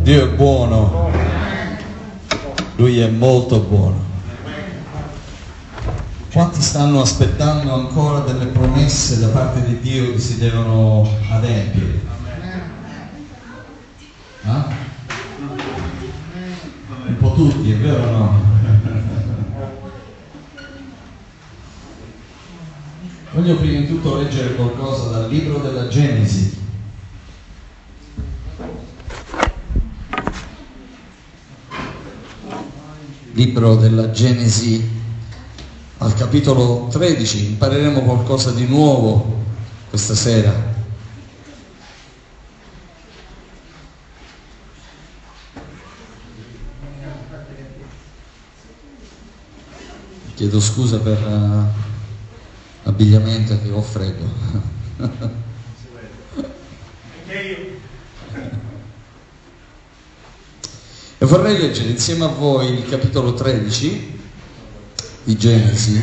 Dio è buono, Lui è molto buono. Quanti stanno aspettando ancora delle promesse da parte di Dio che si devono adempiere? Un po' tutti, è vero o no? Voglio prima di tutto leggere qualcosa dal libro della Genesi. Libro della Genesi al capitolo 13, impareremo qualcosa di nuovo questa sera. Chiedo scusa per l'abbigliamento che ho freddo. E vorrei leggere insieme a voi il capitolo 13 di Genesi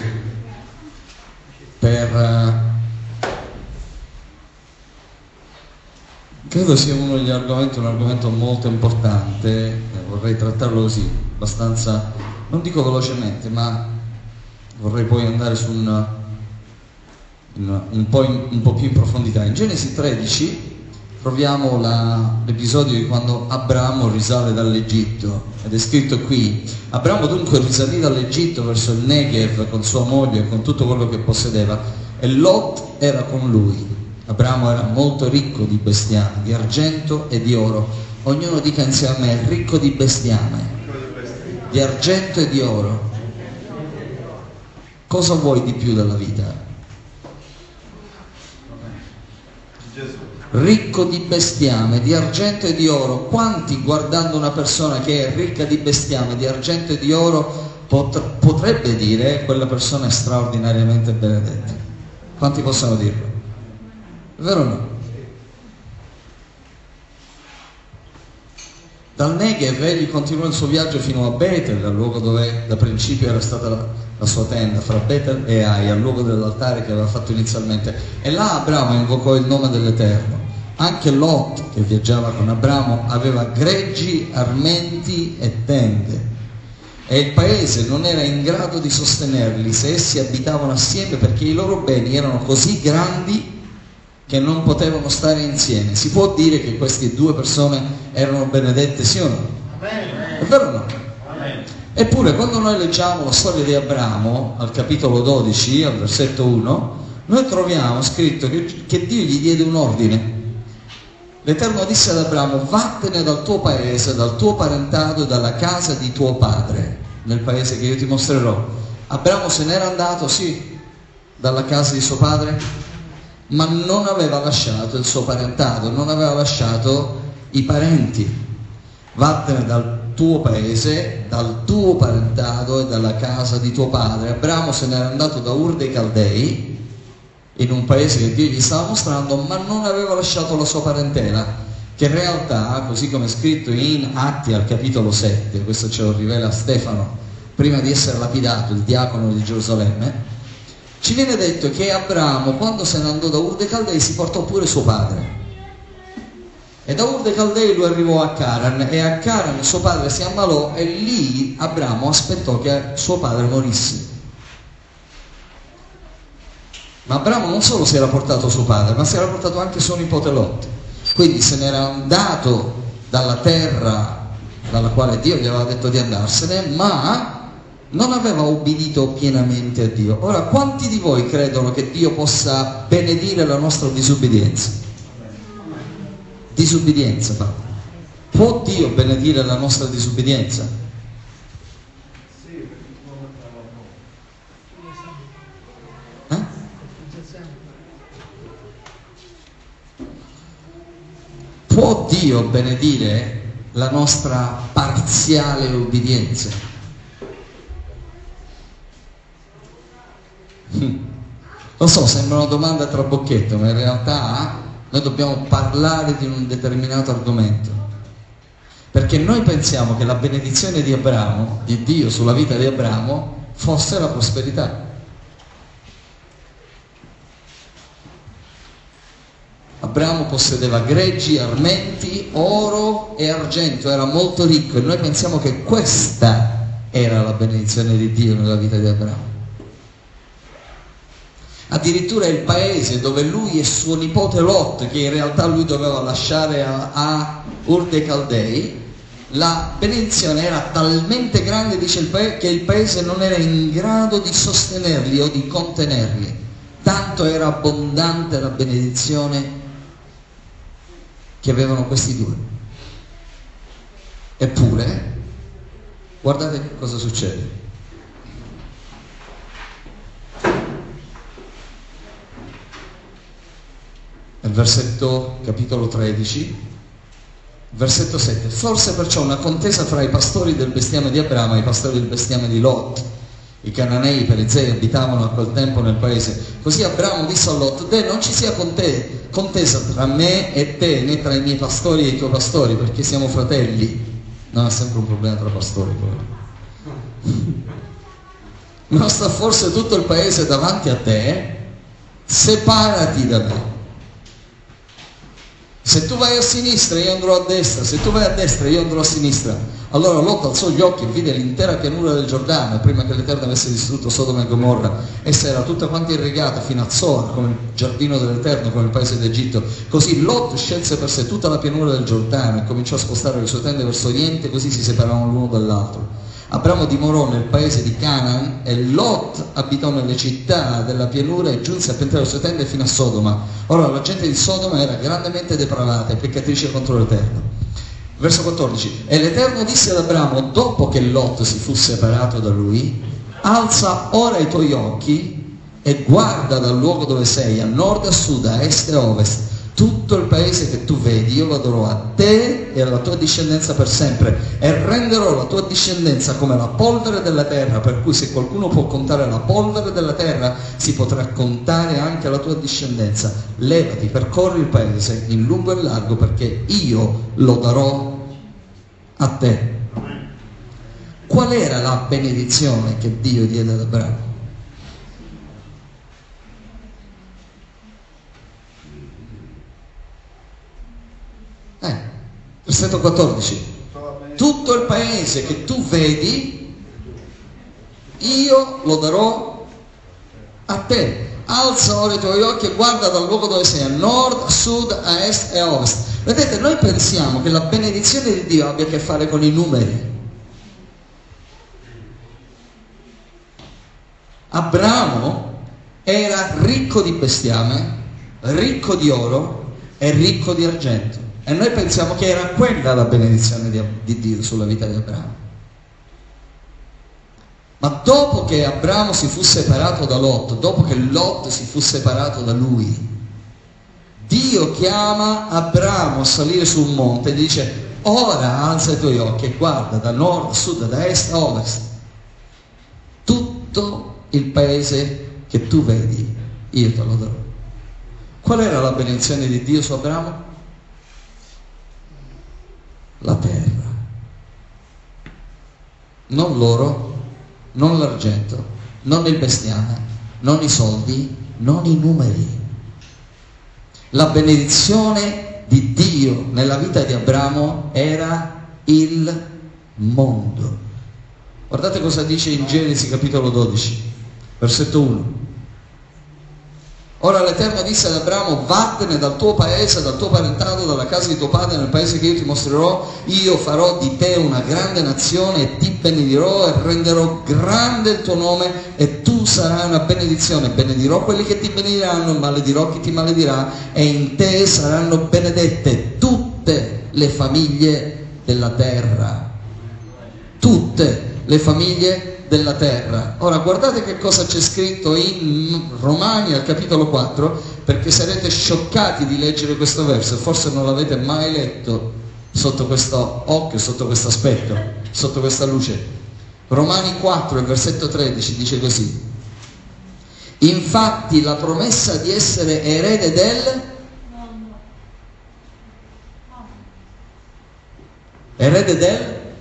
credo sia uno degli argomenti, un argomento molto importante, vorrei trattarlo così, abbastanza, non dico velocemente, ma vorrei poi andare su un po' più in profondità. In Genesi 13 troviamo l'episodio di quando Abramo risale dall'Egitto, ed è scritto qui: Abramo dunque risalì dall'Egitto verso il Negev con sua moglie e con tutto quello che possedeva, e Lot era con lui. Abramo era molto ricco di bestiame, di argento e di oro. Ognuno dica insieme a me: ricco di bestiame, di argento e di oro. Cosa vuoi di più dalla vita? Ricco di bestiame, di argento e di oro. Quanti, guardando una persona che è ricca di bestiame, di argento e di oro, potrebbe dire: quella persona è straordinariamente benedetta? Quanti possono dirlo? È vero o no? Dal Negev egli continuò il suo viaggio fino a Betel, al luogo dove da principio era stata la sua tenda, fra Betel e Ai, al luogo dell'altare che aveva fatto inizialmente. E là Abramo invocò il nome dell'Eterno. Anche Lot, che viaggiava con Abramo, aveva greggi, armenti e tende. E il paese non era in grado di sostenerli se essi abitavano assieme, perché i loro beni erano così grandi che non potevano stare insieme. Si può dire che queste due persone erano benedette, sì o no? È vero o no? Eppure quando noi leggiamo la storia di Abramo al capitolo 12, al versetto 1, noi troviamo scritto che Dio gli diede un ordine. L'Eterno disse ad Abramo: vattene dal tuo paese, dal tuo parentado e dalla casa di tuo padre, nel paese che io ti mostrerò. Abramo se n'era andato, sì, dalla casa di suo padre, ma non aveva lasciato il suo parentado, non aveva lasciato i parenti. Vattene dal tuo paese, dal tuo parentado e dalla casa di tuo padre. Abramo se n'era andato da Ur dei Caldei, in un paese che Dio gli stava mostrando, ma non aveva lasciato la sua parentela, che in realtà, così come è scritto in Atti al capitolo 7, questo ce lo rivela Stefano prima di essere lapidato, il diacono di Gerusalemme, ci viene detto che Abramo, quando se ne andò da Ur dei Caldei, si portò pure suo padre. E da Ur dei Caldei lui arrivò a Caran, e a Caran suo padre si ammalò, e lì Abramo aspettò che suo padre morisse. Ma Abramo non solo si era portato suo padre, ma si era portato anche suo nipote Lot. Quindi se n'era andato dalla terra dalla quale Dio gli aveva detto di andarsene, ma non aveva obbedito pienamente a Dio. Ora, quanti di voi credono che Dio possa benedire la nostra disobbedienza? Disobbedienza, Paolo. Può Dio benedire la nostra disobbedienza? Può Dio benedire la nostra parziale obbedienza? Lo so, sembra una domanda tra bocchetto, ma in realtà noi dobbiamo parlare di un determinato argomento, perché noi pensiamo che la benedizione di Abramo, di Dio sulla vita di Abramo, fosse la prosperità. Abramo possedeva greggi, armenti, oro e argento, era molto ricco, e noi pensiamo che questa era la benedizione di Dio nella vita di Abramo. Addirittura il paese dove lui e suo nipote Lot, che in realtà lui doveva lasciare a Ur dei Caldei, la benedizione era talmente grande, dice che il paese non era in grado di sostenerli o di contenerli, tanto era abbondante la benedizione che avevano questi due. Eppure, guardate che cosa succede. Nel versetto capitolo 13, versetto 7: sorse perciò una contesa fra i pastori del bestiame di Abramo e i pastori del bestiame di Lot. I Cananei, i Perizzei abitavano a quel tempo nel paese. Così Abramo disse a Lot: non ci sia contesa tra me e te, né tra i miei pastori e i tuoi pastori, perché siamo fratelli. No, è sempre un problema tra pastori poi. Non sta forse tutto il paese davanti a te? Separati da me. Se tu vai a sinistra io andrò a destra, se tu vai a destra io andrò a sinistra. Allora Lot alzò gli occhi e vide l'intera pianura del Giordano, prima che l'Eterno avesse distrutto Sodoma e Gomorra. Essa era tutta quanta irrigata fino a Zoar, come il giardino dell'Eterno, come il paese d'Egitto. Così Lot scelse per sé tutta la pianura del Giordano e cominciò a spostare le sue tende verso oriente, così si separavano l'uno dall'altro. Abramo dimorò nel paese di Canaan e Lot abitò nelle città della pianura e giunse a piantare le sue tende fino a Sodoma. Ora la gente di Sodoma era grandemente depravata e peccatrice contro l'Eterno. Verso 14: e l'Eterno disse ad Abramo, dopo che Lot si fu separato da lui: alza ora i tuoi occhi e guarda dal luogo dove sei, a nord, a sud, a est e a ovest. Tutto il paese che tu vedi io lo darò a te e alla tua discendenza per sempre, e renderò la tua discendenza come la polvere della terra, per cui se qualcuno può contare la polvere della terra, si potrà contare anche la tua discendenza. Levati, percorri il paese in lungo e in largo, perché io lo darò a te. Qual era la benedizione che Dio diede ad Abramo? Versetto 14: tutto il paese che tu vedi io lo darò a te. Alza ora i tuoi occhi e guarda dal luogo dove sei, a nord, a sud, a est e a ovest. Vedete, noi pensiamo che la benedizione di Dio abbia a che fare con i numeri. Abramo era ricco di bestiame, ricco di oro e ricco di argento. E noi pensiamo che era quella la benedizione di Dio sulla vita di Abramo. Ma dopo che Abramo si fu separato da Lot, dopo che Lot si fu separato da lui, Dio chiama Abramo a salire su un monte e dice: ora alza i tuoi occhi e guarda da nord, a sud, da est a ovest. Tutto il paese che tu vedi io te lo darò. Qual era la benedizione di Dio su Abramo? La terra, non l'oro, non l'argento, non il bestiame, non i soldi, non i numeri. La benedizione di Dio nella vita di Abramo era il mondo. Guardate cosa dice in Genesi capitolo 12, versetto 1. Ora l'Eterno disse ad Abramo: vattene dal tuo paese, dal tuo parentado, dalla casa di tuo padre, nel paese che io ti mostrerò. Io farò di te una grande nazione e ti benedirò e renderò grande il tuo nome e tu sarai una benedizione. Benedirò quelli che ti benediranno e maledirò chi ti maledirà, e in te saranno benedette tutte le famiglie della terra. Tutte le famiglie della terra. Ora guardate che cosa c'è scritto in Romani al capitolo 4, perché sarete scioccati di leggere questo verso, forse non l'avete mai letto sotto questo occhio, sotto questo aspetto, sotto questa luce. Romani 4, il versetto 13 dice così: infatti la promessa di essere erede del mondo.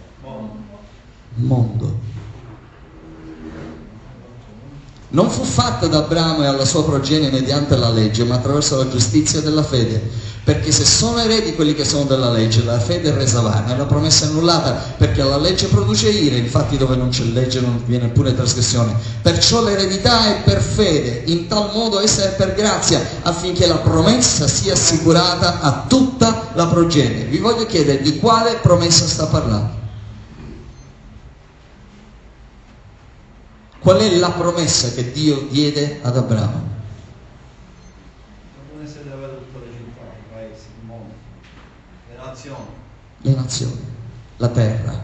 non fu fatta da Abramo e alla sua progenie mediante la legge, ma attraverso la giustizia della fede. Perché se sono eredi quelli che sono della legge, la fede è resa vana, la promessa è annullata, perché la legge produce ira, infatti dove non c'è legge non viene pure trasgressione. Perciò l'eredità è per fede, in tal modo essa è per grazia, affinché la promessa sia assicurata a tutta la progenie. Vi voglio chiedere di quale promessa sta parlando? Qual è la promessa che Dio diede ad Abramo? La promessa di avere tutte le città, i paesi, il mondo, le nazioni. Le nazioni, la terra.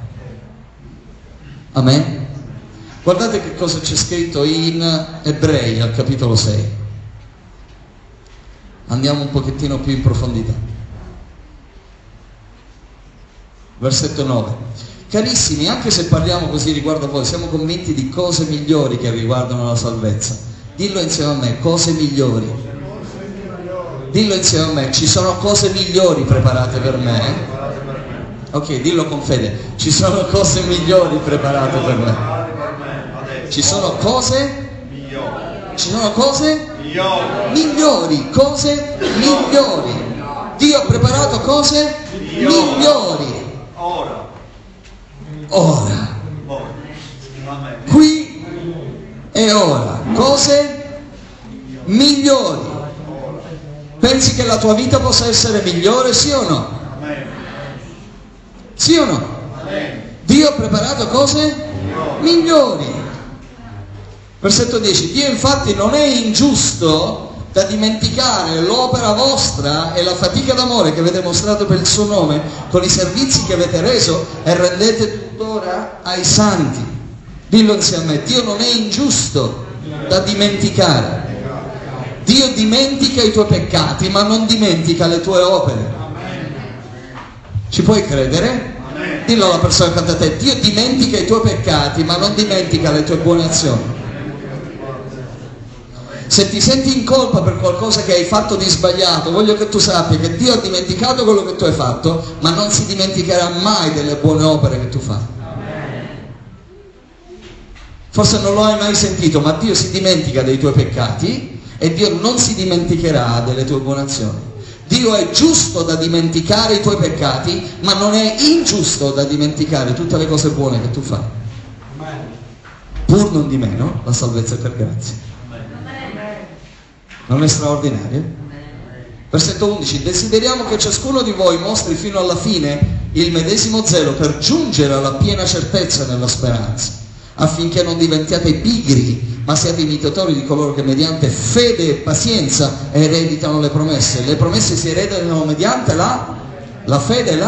Amen? Guardate che cosa c'è scritto in Ebrei al capitolo 6. Andiamo un pochettino più in profondità. Versetto 9. Carissimi, anche se parliamo così riguardo a voi, siamo convinti di cose migliori che riguardano la salvezza. Dillo insieme a me, cose migliori. Dillo insieme a me, ci sono cose migliori preparate per me. Ok, dillo con fede, ci sono cose migliori preparate per me. Ci sono cose migliori, cose migliori. Dio ha preparato cose migliori. Ora, qui e ora, cose migliori. Pensi che la tua vita possa essere migliore, sì o no? Sì o no? Dio ha preparato cose migliori. Versetto 10. Dio infatti non è ingiusto da dimenticare l'opera vostra e la fatica d'amore che avete mostrato per il suo nome con i servizi che avete reso e rendete tuttora ai santi. Dillo insieme a me, Dio non è ingiusto da dimenticare. Dio dimentica i tuoi peccati ma non dimentica le tue opere. Ci puoi credere? Dillo alla persona accanto a te, Dio dimentica i tuoi peccati ma non dimentica le tue buone azioni. Se ti senti in colpa per qualcosa che hai fatto di sbagliato, voglio che tu sappia che Dio ha dimenticato quello che tu hai fatto, ma non si dimenticherà mai delle buone opere che tu fai. Forse non lo hai mai sentito, ma Dio si dimentica dei tuoi peccati e Dio non si dimenticherà delle tue buone azioni. Dio è giusto da dimenticare i tuoi peccati, ma non è ingiusto da dimenticare tutte le cose buone che tu fai. Pur non di meno, la salvezza è per grazia. Non è straordinario? Versetto 11. Desideriamo che ciascuno di voi mostri fino alla fine il medesimo zelo per giungere alla piena certezza nella speranza, affinché non diventiate pigri, ma siate imitatori di coloro che mediante fede e pazienza ereditano le promesse. Le promesse si ereditano mediante la fede,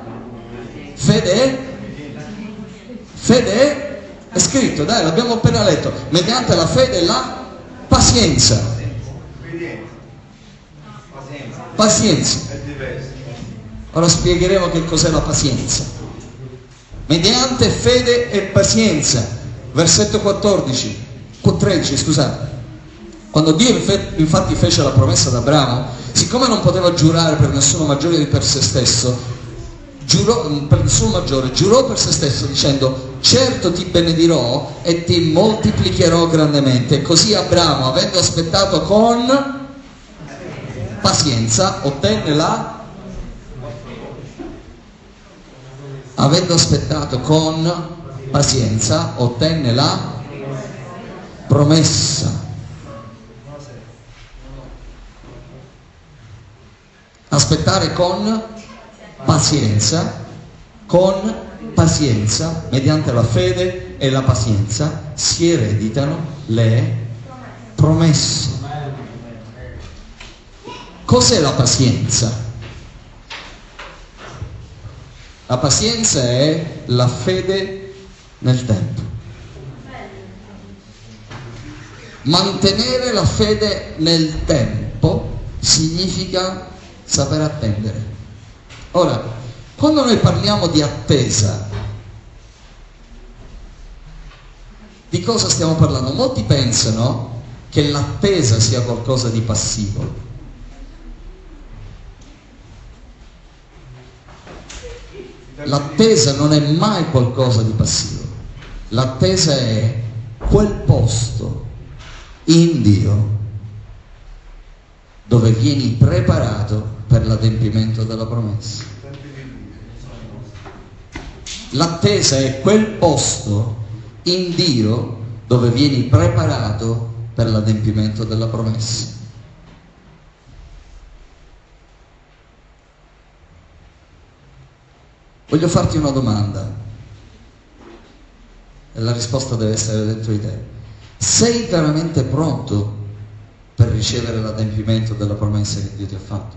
fede è scritto, dai, l'abbiamo appena letto, mediante la fede e la pazienza. Pazienza. Ora spiegheremo che cos'è la pazienza. Mediante fede e pazienza. Versetto 13, scusate. Quando Dio infatti fece la promessa ad Abramo, siccome non poteva giurare per nessuno maggiore di per se stesso, giurò per se stesso dicendo: certo ti benedirò e ti moltiplicherò grandemente. E così Abramo, avendo aspettato con pazienza, ottenne la promessa. Aspettare con pazienza, mediante la fede e la pazienza si ereditano le promesse. Cos'è la pazienza? La pazienza è la fede nel tempo. Mantenere la fede nel tempo significa saper attendere. Ora, quando noi parliamo di attesa, di cosa stiamo parlando? Molti pensano che l'attesa sia qualcosa di passivo. L'attesa non è mai qualcosa di passivo. L'attesa è quel posto in Dio, dove vieni preparato per l'adempimento della promessa. L'attesa è quel posto in Dio dove vieni preparato per l'adempimento della promessa. Voglio farti una domanda e la risposta deve essere dentro di te. Sei veramente pronto per ricevere l'adempimento della promessa che Dio ti ha fatto?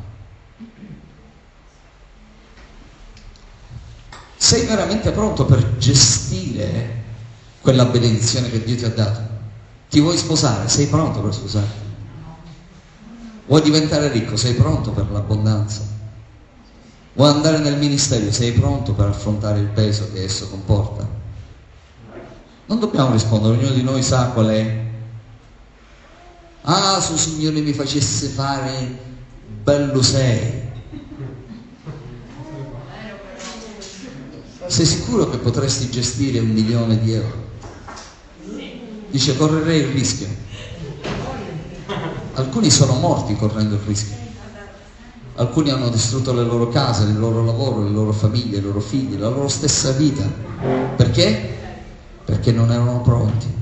Sei veramente pronto per gestire quella benedizione che Dio ti ha dato? Ti vuoi sposare? Sei pronto per sposarti? Vuoi diventare ricco? Sei pronto per l'abbondanza? Vuoi andare nel ministero? Sei pronto per affrontare il peso che esso comporta? Non dobbiamo rispondere, ognuno di noi sa qual è. Ah, se il Signore mi facesse fare bello sei. Sei sicuro che potresti gestire 1 milione di euro? Dice, correrei il rischio. Alcuni sono morti correndo il rischio. Alcuni hanno distrutto le loro case, il loro lavoro, le loro famiglie, i loro figli, la loro stessa vita. Perché? Perché non erano pronti.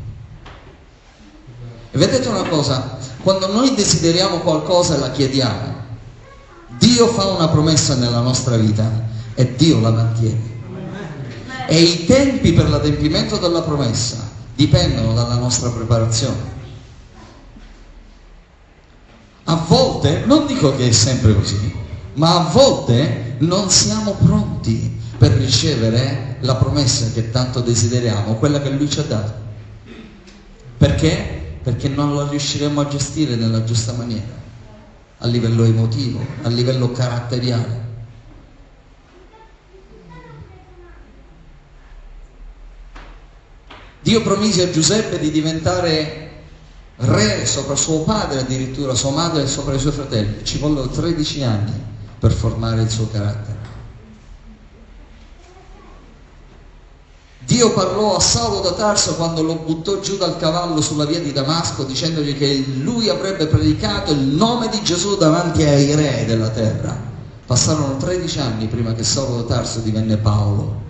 E vedete una cosa, quando noi desideriamo qualcosa e la chiediamo, Dio fa una promessa nella nostra vita e Dio la mantiene. E i tempi per l'adempimento della promessa dipendono dalla nostra preparazione. A volte, non dico che è sempre così, ma a volte non siamo pronti per ricevere la promessa che tanto desideriamo, quella che Lui ci ha dato. Perché? Perché non la riusciremo a gestire nella giusta maniera, a livello emotivo, a livello caratteriale. Dio promise a Giuseppe di diventare re sopra suo padre, addirittura sua madre e sopra i suoi fratelli. Ci vollero 13 anni per formare il suo carattere. Dio parlò a Saulo da Tarso quando lo buttò giù dal cavallo sulla via di Damasco, dicendogli che lui avrebbe predicato il nome di Gesù davanti ai re della terra. Passarono 13 anni prima che Saulo da Tarso divenne Paolo.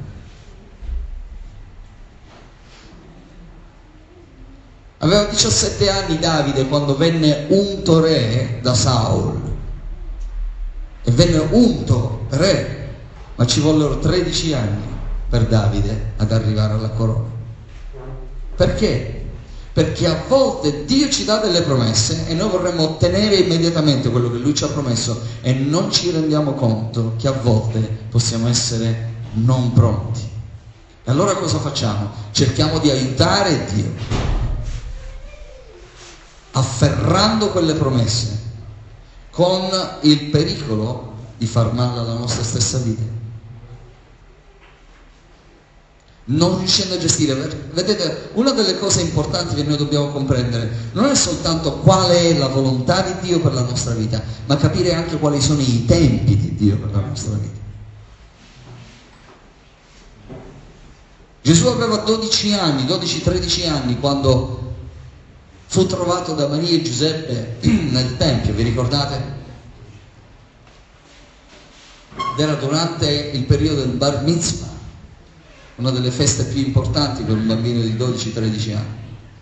Aveva 17 anni Davide quando venne unto re da Saul. E venne unto re, ma ci vollero 13 anni per Davide ad arrivare alla corona. Perché? Perché a volte Dio ci dà delle promesse e noi vorremmo ottenere immediatamente quello che Lui ci ha promesso e non ci rendiamo conto che a volte possiamo essere non pronti. E allora cosa facciamo? Cerchiamo di aiutare Dio afferrando quelle promesse con il pericolo di far male alla nostra stessa vita, non riuscendo a gestire. Vedete, una delle cose importanti che noi dobbiamo comprendere non è soltanto qual è la volontà di Dio per la nostra vita, ma capire anche quali sono i tempi di Dio per la nostra vita. Gesù aveva 12-13 anni quando fu trovato da Maria e Giuseppe nel Tempio, vi ricordate? Ed era durante il periodo del Bar Mitzvah, una delle feste più importanti per un bambino di 12-13 anni.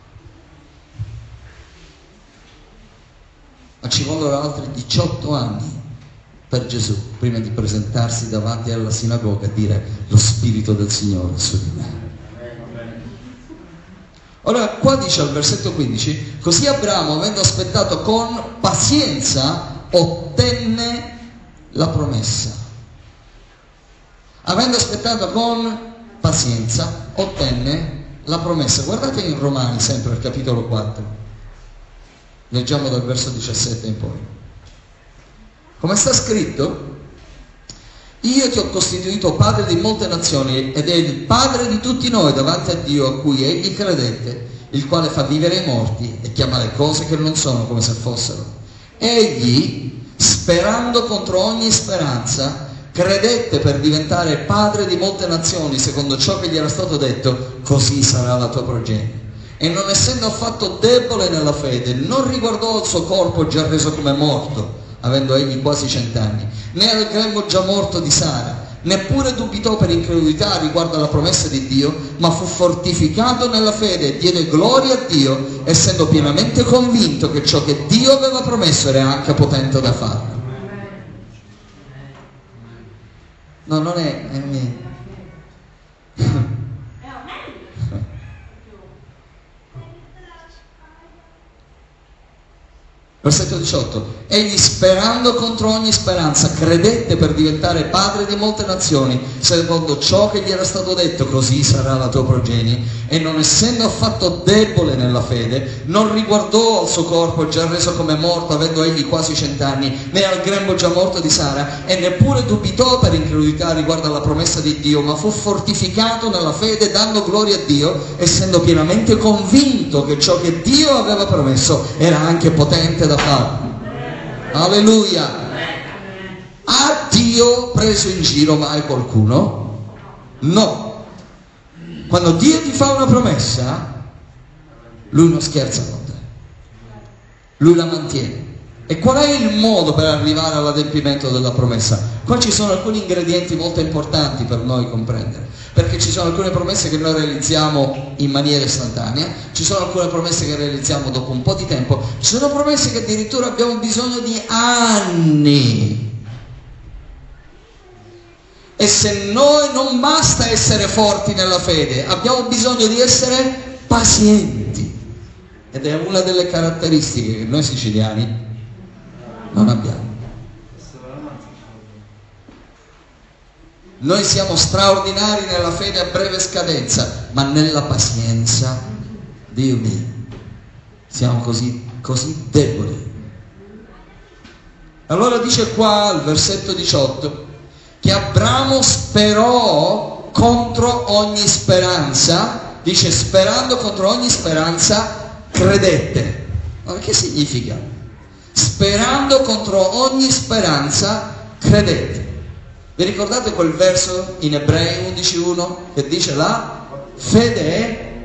Ma ci vollero altri 18 anni per Gesù prima di presentarsi davanti alla sinagoga e dire: lo Spirito del Signore è su di me. Allora qua dice al versetto 15: così Abramo, avendo aspettato con pazienza, ottenne la promessa. Avendo aspettato con pazienza, ottenne la promessa. Guardate in Romani, sempre al capitolo 4. Leggiamo dal verso 17 in poi. Come sta scritto: io ti ho costituito padre di molte nazioni ed è il padre di tutti noi davanti a Dio, a cui egli credette, il quale fa vivere i morti e chiama le cose che non sono come se fossero. Egli, sperando contro ogni speranza, credette per diventare padre di molte nazioni, secondo ciò che gli era stato detto: così sarà la tua progenie. e non essendo affatto debole nella fede, non riguardò il suo corpo già reso come morto, avendo egli quasi 100 anni, né al grembo già morto di Sara, neppure dubitò per incredulità riguardo alla promessa di Dio, ma fu fortificato nella fede e diede gloria a Dio, essendo pienamente convinto che ciò che Dio aveva promesso era anche potente da farlo. No, non è Versetto 18. Egli, sperando contro ogni speranza, credette per diventare padre di molte nazioni, secondo ciò che gli era stato detto: così sarà la tua progenie. E non essendo affatto debole nella fede, non riguardò al suo corpo già reso come morto, avendo egli quasi 100 anni, né al grembo già morto di Sara, e neppure dubitò per incredulità riguardo alla promessa di Dio, ma fu fortificato nella fede, dando gloria a Dio, essendo pienamente convinto che ciò che Dio aveva promesso era anche potente da farlo. Alleluia. Ha Dio preso in giro mai qualcuno? No. Quando Dio ti fa una promessa, Lui non scherza con te, Lui la mantiene. E qual è il modo per arrivare all'adempimento della promessa? Qua ci sono alcuni ingredienti molto importanti per noi comprendere, perché ci sono alcune promesse che noi realizziamo in maniera istantanea, ci sono alcune promesse che realizziamo dopo un po' di tempo, ci sono promesse che addirittura abbiamo bisogno di anni. E se noi non basta essere forti nella fede, abbiamo bisogno di essere pazienti. Ed è una delle caratteristiche che noi siciliani non abbiamo. Noi siamo straordinari nella fede a breve scadenza, ma nella pazienza, Dio mio, siamo così deboli. Allora dice qua al versetto 18 che Abramo sperò contro ogni speranza, dice sperando contro ogni speranza credette. Ma che significa? Sperando contro ogni speranza credette. Vi ricordate quel verso in Ebrei 11.1 che dice la fede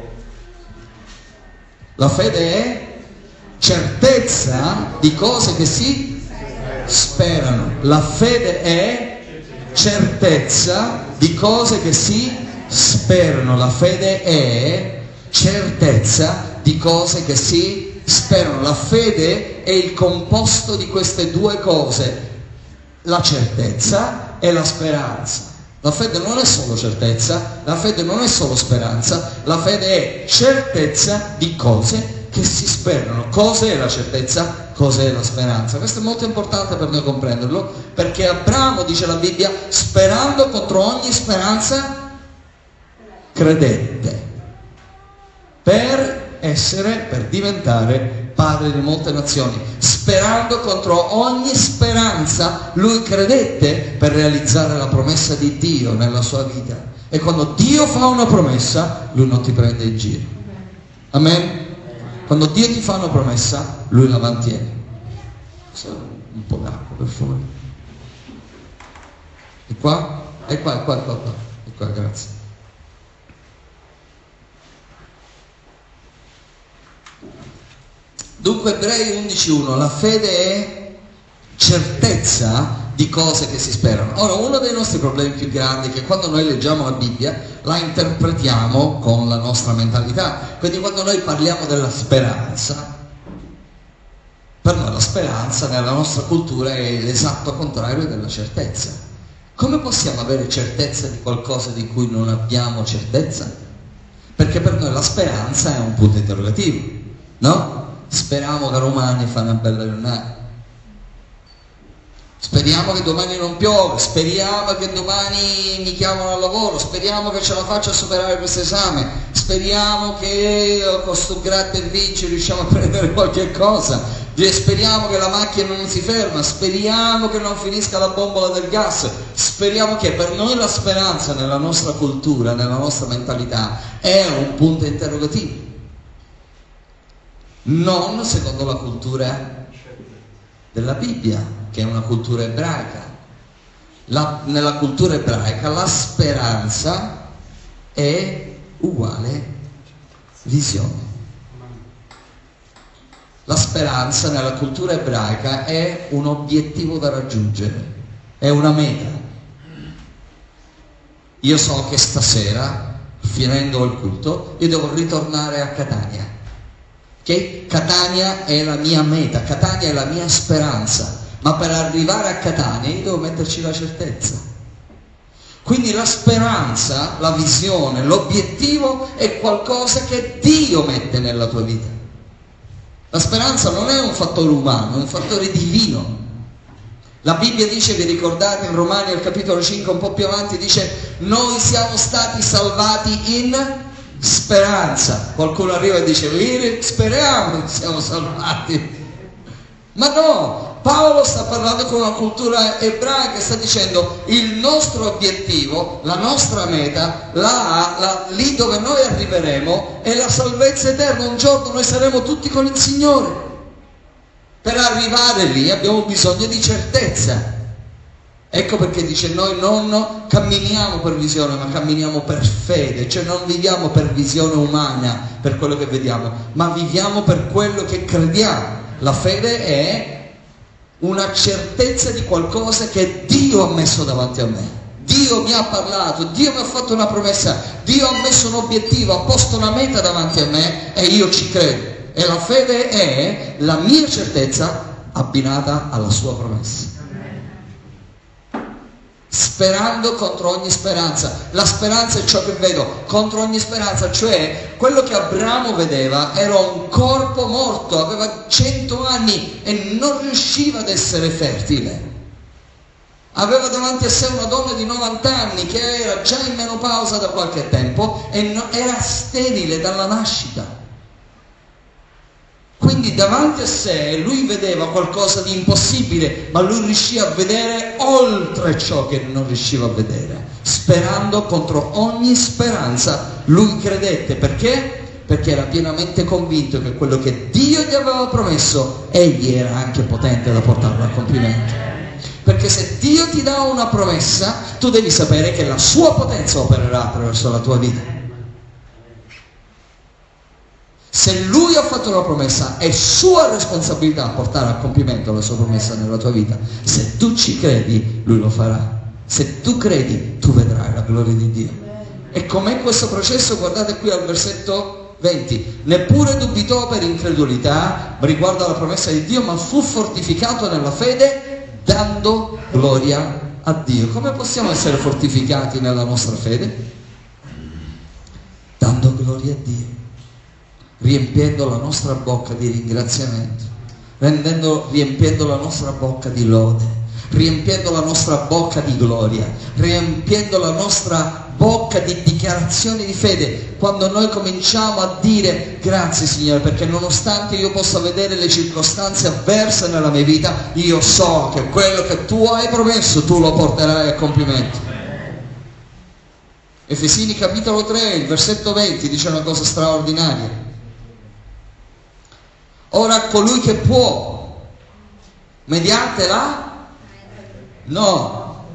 è certezza di cose che si sperano. La fede è certezza di cose che si sperano. La fede è certezza di cose che si sperano. La fede è il composto di queste due cose, la certezza e la speranza. La fede non è solo certezza, la fede non è solo speranza, la fede è certezza di cose che si sperano. Cos'è la certezza? Cos'è la speranza? Questo è molto importante per noi comprenderlo, perché Abramo, dice la Bibbia, sperando contro ogni speranza credette per diventare padre di molte nazioni. Sperando contro ogni speranza, lui credette per realizzare la promessa di Dio nella sua vita. E quando Dio fa una promessa, lui non ti prende in giro. Amen? Quando Dio ti fa una promessa, lui la mantiene. Un po' d'acqua per favore. E qua? E qua, grazie. Dunque Ebrei 11.1, la fede è certezza di cose che si sperano. Ora, uno dei nostri problemi più grandi è che quando noi leggiamo la Bibbia la interpretiamo con la nostra mentalità. Quindi quando noi parliamo della speranza, per noi la speranza nella nostra cultura è l'esatto contrario della certezza. Come possiamo avere certezza di qualcosa di cui non abbiamo certezza? Perché per noi la speranza è un punto interrogativo, no? Speriamo che domani fa una bella giornata, speriamo che domani non piove, speriamo che domani mi chiamano al lavoro, speriamo che ce la faccia a superare questo esame, speriamo che con sto gratta e vinci riusciamo a prendere qualche cosa, speriamo che la macchina non si ferma, speriamo che non finisca la bombola del gas, speriamo che... Per noi la speranza nella nostra cultura, nella nostra mentalità è un punto interrogativo. Non secondo la cultura della Bibbia, che è una cultura ebraica. Nella cultura ebraica la speranza è uguale visione. La speranza nella cultura ebraica è un obiettivo da raggiungere, è una meta. Io so che stasera, finendo il culto, io devo ritornare a Catania. Okay? Catania è la mia meta, Catania è la mia speranza, ma per arrivare a Catania io devo metterci la certezza. Quindi la speranza, la visione, l'obiettivo è qualcosa che Dio mette nella tua vita. La speranza non è un fattore umano, è un fattore divino. La Bibbia dice, vi ricordate in Romani al capitolo 5 un po' più avanti, dice noi siamo stati salvati in speranza. Qualcuno arriva e dice speriamo che siamo salvati. Ma no, Paolo sta parlando con una cultura ebraica e sta dicendo il nostro obiettivo, la nostra meta, lì dove noi arriveremo è la salvezza eterna. Un giorno noi saremo tutti con il Signore. Per arrivare lì abbiamo bisogno di certezza. Ecco perché dice noi non camminiamo per visione, ma camminiamo per fede, cioè non viviamo per visione umana, per quello che vediamo, ma viviamo per quello che crediamo. La fede è una certezza di qualcosa che Dio ha messo davanti a me. Dio mi ha parlato, Dio mi ha fatto una promessa, Dio ha messo un obiettivo, ha posto una meta davanti a me e io ci credo. E la fede è la mia certezza abbinata alla sua promessa. Sperando contro ogni speranza. La speranza è ciò che vedo contro ogni speranza, cioè quello che Abramo vedeva era un corpo morto, aveva 100 anni e non riusciva ad essere fertile. Aveva davanti a sé una donna di 90 anni che era già in menopausa da qualche tempo e era sterile dalla nascita. Quindi davanti a sé lui vedeva qualcosa di impossibile, ma lui riuscì a vedere oltre ciò che non riusciva a vedere. Sperando contro ogni speranza, lui credette. Perché? Perché era pienamente convinto che quello che Dio gli aveva promesso, egli era anche potente da portarlo a compimento. Perché se Dio ti dà una promessa, tu devi sapere che la sua potenza opererà attraverso la tua vita. Se lui ha fatto una promessa, è sua responsabilità portare a compimento la sua promessa nella tua vita. Se tu ci credi, lui lo farà. Se tu credi, tu vedrai la gloria di Dio. E com'è questo processo? Guardate qui al versetto 20. Neppure dubitò per incredulità riguardo alla promessa di Dio, ma fu fortificato nella fede, dando gloria a Dio. Come possiamo essere fortificati nella nostra fede? Dando gloria a Dio. Riempiendo la nostra bocca di ringraziamento, riempiendo la nostra bocca di lode, riempiendo la nostra bocca di gloria, riempiendo la nostra bocca di dichiarazioni di fede. Quando noi cominciamo a dire grazie Signore, perché nonostante io possa vedere le circostanze avverse nella mia vita, io so che quello che tu hai promesso tu lo porterai a compimento. Efesini capitolo 3, il versetto 20 dice una cosa straordinaria. Ora colui che può, mediante la? No.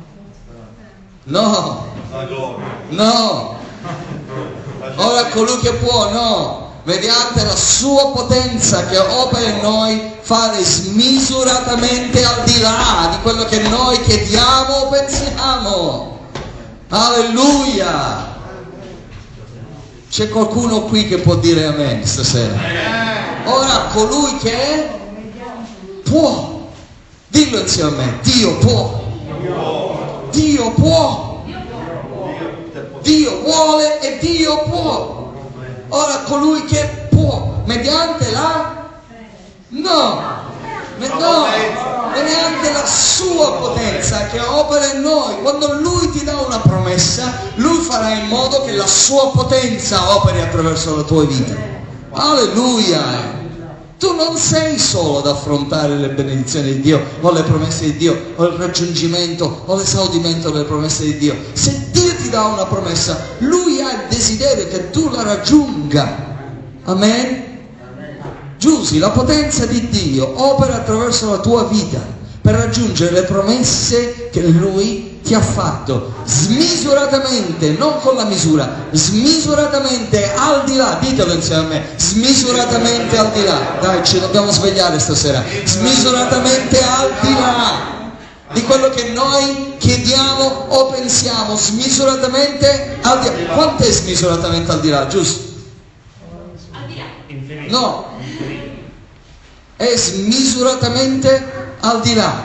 Ora colui che può, no. Mediante la sua potenza che opera in noi, fare smisuratamente al di là di quello che noi chiediamo o pensiamo. Alleluia. C'è qualcuno qui che può dire amen stasera? Ora colui che può, dillo insieme a me, Dio può, Dio può, Dio vuole e Dio può. Ora colui che può, mediante la? Mediante la sua potenza che opera in noi. Quando lui ti dà una promessa, lui farà in modo che la sua potenza operi attraverso la tua vita. Alleluia. Tu non sei solo ad affrontare le benedizioni di Dio o le promesse di Dio o il raggiungimento o l'esaudimento delle promesse di Dio. Se Dio ti dà una promessa, lui ha il desiderio che tu la raggiunga. Amen? Giusy, la potenza di Dio opera attraverso la tua vita per raggiungere le promesse che lui ti ha fatto smisuratamente, non con la misura, smisuratamente al di là, ditelo insieme a me, smisuratamente al di là, dai, ci dobbiamo svegliare stasera, smisuratamente al di là di quello che noi chiediamo o pensiamo, smisuratamente al di là. Quanto è smisuratamente al di là, giusto? Al di là. No, è smisuratamente al di là.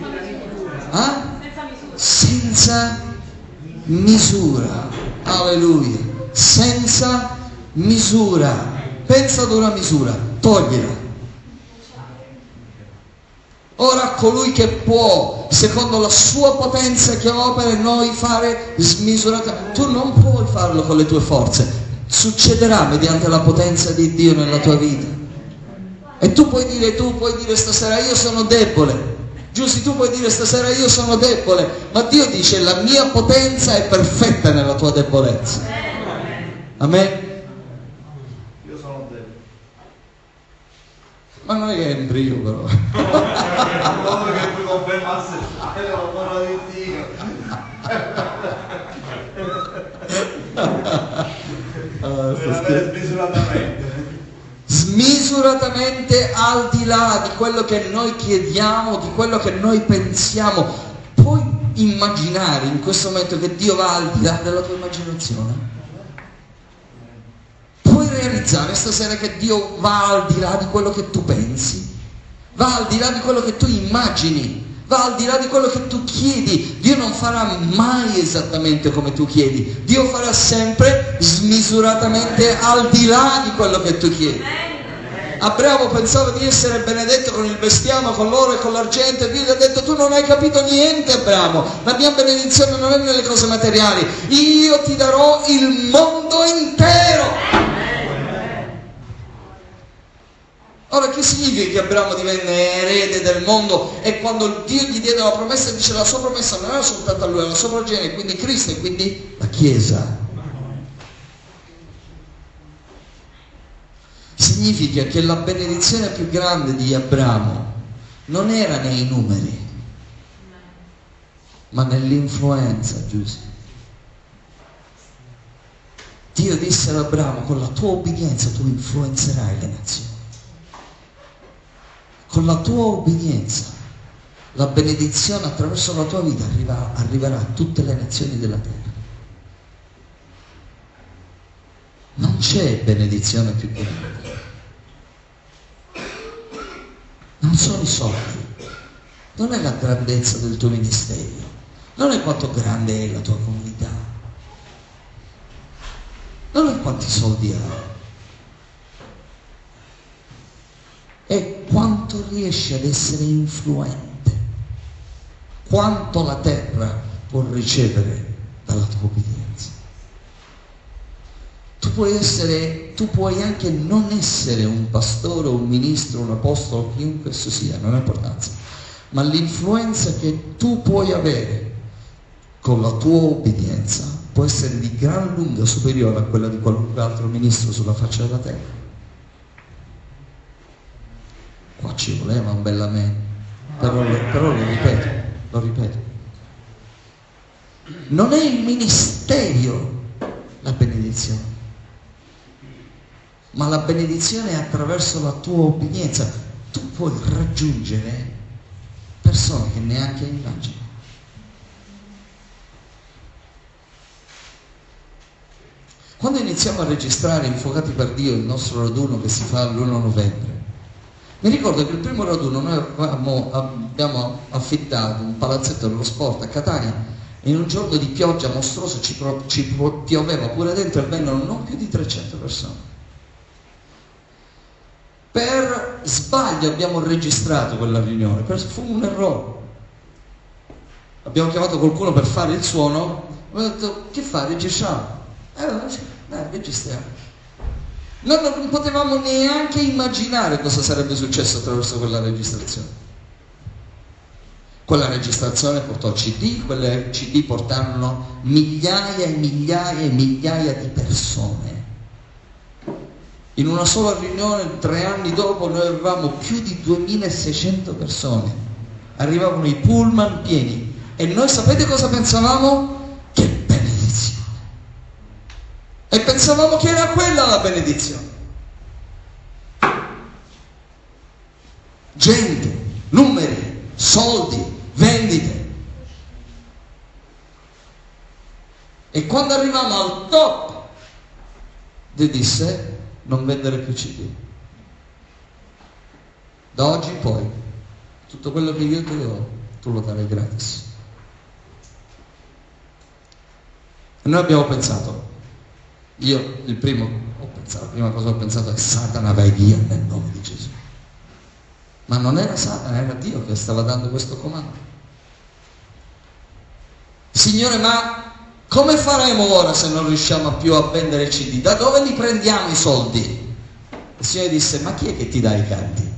Senza misura. Alleluia. Senza misura. Pensa ad una misura, toglila. Ora colui che può, secondo la sua potenza che opera in noi, fare smisuratamente. Tu non puoi farlo con le tue forze, succederà mediante la potenza di Dio nella tua vita. E tu puoi dire stasera io sono debole. Giusti, tu puoi dire stasera io sono debole, ma Dio dice la mia potenza è perfetta nella tua debolezza. Amen. Io sono debole. Ma non è in brio però. Quello che tu confermassi è la parola di Dio. Smisuratamente al di là di quello che noi chiediamo, di quello che noi pensiamo. Puoi immaginare in questo momento che Dio va al di là della tua immaginazione? Puoi realizzare stasera che Dio va al di là di quello che tu pensi, va al di là di quello che tu immagini, va al di là di quello che tu chiedi. Dio non farà mai esattamente come tu chiedi, Dio farà sempre smisuratamente al di là di quello che tu chiedi. Abramo pensava di essere benedetto con il bestiame, con l'oro e con l'argento, e Dio gli ha detto tu non hai capito niente Abramo, la mia benedizione non è nelle cose materiali, io ti darò il mondo intero. Ora che significa che Abramo divenne erede del mondo? E quando Dio gli diede la promessa, dice la sua promessa non era soltanto a lui, era la sua progenie, quindi Cristo e quindi la Chiesa. Significa che la benedizione più grande di Abramo non era nei numeri, ma nell'influenza, giusto? Dio disse ad Abramo, con la tua obbedienza tu influenzerai le nazioni. Con la tua obbedienza la benedizione attraverso la tua vita arriverà a tutte le nazioni della terra. Non c'è benedizione più grande. Non sono i soldi, non è la grandezza del tuo ministero, non è quanto grande è la tua comunità, non è quanti soldi hai, è quanto riesci ad essere influente, quanto la terra può ricevere dalla tua obbedienza. Tu puoi anche non essere un pastore, un ministro, un apostolo, chiunque esso sia, non ha importanza, ma l'influenza che tu puoi avere con la tua obbedienza può essere di gran lunga superiore a quella di qualunque altro ministro sulla faccia della terra. Qua ci voleva un bel amen, però lo ripeto, non è il ministero la benedizione, ma la benedizione è attraverso la tua obbedienza. Tu puoi raggiungere persone che neanche immagini. Quando iniziamo a registrare Infuocati per Dio, il nostro raduno che si fa l'1 novembre, mi ricordo che il primo raduno noi abbiamo affittato un palazzetto dello sport a Catania. In un giorno di pioggia mostruosa ci pioveva pure dentro e vennero non più di 300 persone. Per sbaglio abbiamo registrato quella riunione, fu un errore. Abbiamo chiamato qualcuno per fare il suono, mi ho detto che fa? Registriamo? Registriamo. Noi non potevamo neanche immaginare cosa sarebbe successo attraverso quella registrazione. Quella registrazione portò CD, quelle CD portarono migliaia e migliaia e migliaia di persone. In una sola riunione, 3 anni dopo, noi avevamo più di 2600 persone. Arrivavano i pullman pieni. E noi sapete cosa pensavamo? Che benedizione! E pensavamo che era quella la benedizione. Gente, numeri, soldi, vendite. E quando arriviamo al top, Dio disse: non vendere più CD. Da oggi in poi, tutto quello che io ti do, tu lo darai gratis. E noi abbiamo pensato, io il primo ho pensato, la prima cosa che ho pensato è: Satana, vai via nel nome di Gesù. Ma non era Satana, era Dio che stava dando questo comando. Signore, ma come faremo ora se non riusciamo più a vendere CD? Da dove li prendiamo i soldi? Il Signore disse: ma chi è che ti dà i canti?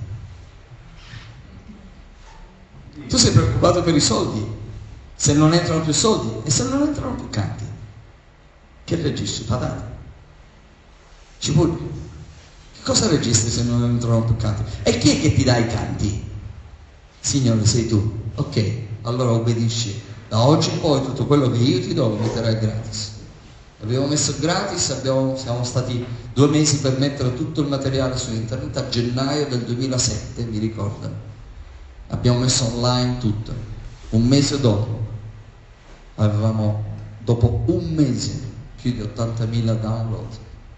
Tu sei preoccupato per i soldi, se non entrano più soldi e se non entrano più canti. Che registri? Patate? Cipolle? Che cosa registri se non entrano più canti? E chi è che ti dà i canti? Signore, sei tu. Ok, allora obbedisci. Da oggi in poi tutto quello che io ti do lo metterai gratis. Abbiamo messo gratis, siamo stati 2 mesi per mettere tutto il materiale su internet. A gennaio del 2007, mi ricordo, abbiamo messo online tutto. Un mese dopo avevamo, dopo un mese, più di 80.000 download,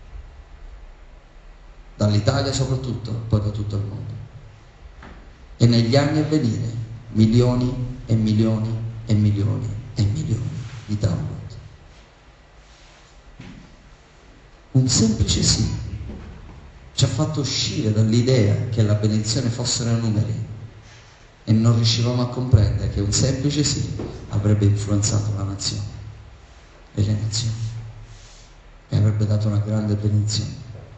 dall'Italia soprattutto, poi da tutto il mondo. E negli anni a venire milioni e milioni e milioni e milioni di download. Un semplice sì ci ha fatto uscire dall'idea che la benedizione fossero numeri, e non riuscivamo a comprendere che un semplice sì avrebbe influenzato la nazione e le nazioni e avrebbe dato una grande benedizione.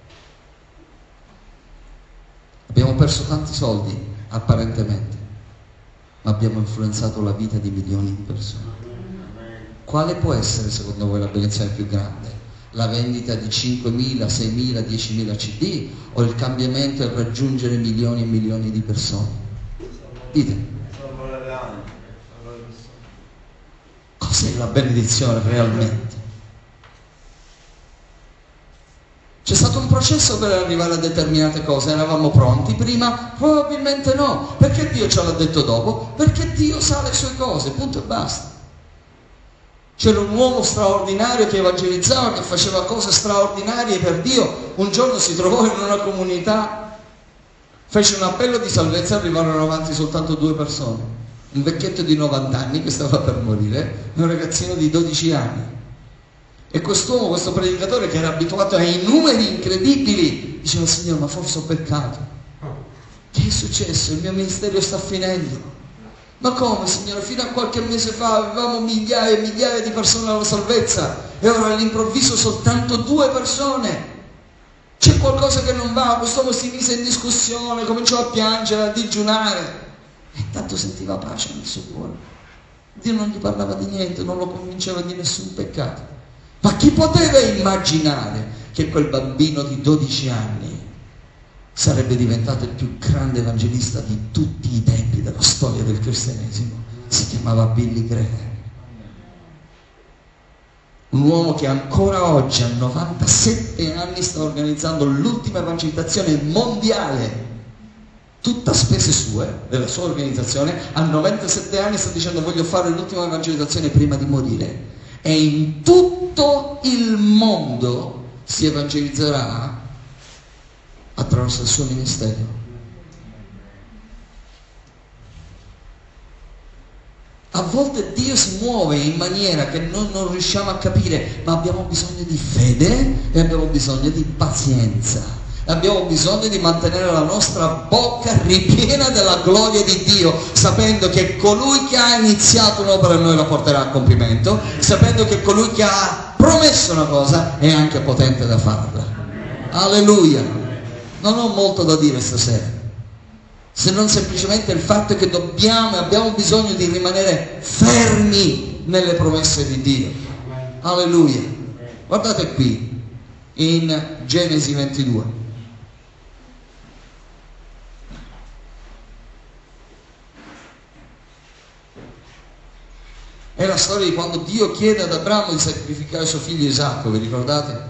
Abbiamo perso tanti soldi apparentemente, ma abbiamo influenzato la vita di milioni di persone. Quale può essere secondo voi la benedizione più grande? La vendita di 5.000, 6.000, 10.000 CD o il cambiamento e raggiungere milioni e milioni di persone? Dite, cos'è la benedizione realmente? C'è stato un processo per arrivare a determinate cose. Eravamo pronti prima? Probabilmente no. Perché Dio ce l'ha detto dopo? Perché Dio sa le sue cose, punto e basta. C'era un uomo straordinario che evangelizzava, che faceva cose straordinarie per Dio. Un giorno si trovò in una comunità, fece un appello di salvezza, arrivarono avanti soltanto 2 persone. Un vecchietto di 90 anni che stava per morire e un ragazzino di 12 anni. E quest'uomo, questo predicatore che era abituato ai numeri incredibili, diceva: Signore, ma forse ho peccato. Che è successo? Il mio ministero sta finendo. Ma come, Signore? Fino a qualche mese fa avevamo migliaia e migliaia di persone alla salvezza e ora all'improvviso soltanto 2 persone. C'è qualcosa che non va. Quest'uomo si mise in discussione, cominciò a piangere, a digiunare e tanto sentiva pace nel suo cuore. Dio non gli parlava di niente, non lo convinceva di nessun peccato. Ma chi poteva immaginare che quel bambino di 12 anni sarebbe diventato il più grande evangelista di tutti i tempi della storia del cristianesimo? Si chiamava Billy Graham. Un uomo che ancora oggi, a 97 anni, sta organizzando l'ultima evangelizzazione mondiale, tutta a spese sue, della sua organizzazione. A 97 anni sta dicendo: voglio fare l'ultima evangelizzazione prima di morire. E in tutto il mondo si evangelizzerà attraverso il suo ministero. A volte Dio si muove in maniera che noi non riusciamo a capire, ma abbiamo bisogno di fede e abbiamo bisogno di pazienza. Abbiamo bisogno di mantenere la nostra bocca ripiena della gloria di Dio, sapendo che colui che ha iniziato un'opera in noi la porterà a compimento, sapendo che colui che ha promesso una cosa è anche potente da farla. Alleluia! Non ho molto da dire stasera, se non semplicemente il fatto che dobbiamo e abbiamo bisogno di rimanere fermi nelle promesse di Dio. Alleluia! Guardate qui, in Genesi 22. È la storia di quando Dio chiede ad Abramo di sacrificare suo figlio Isacco, vi ricordate?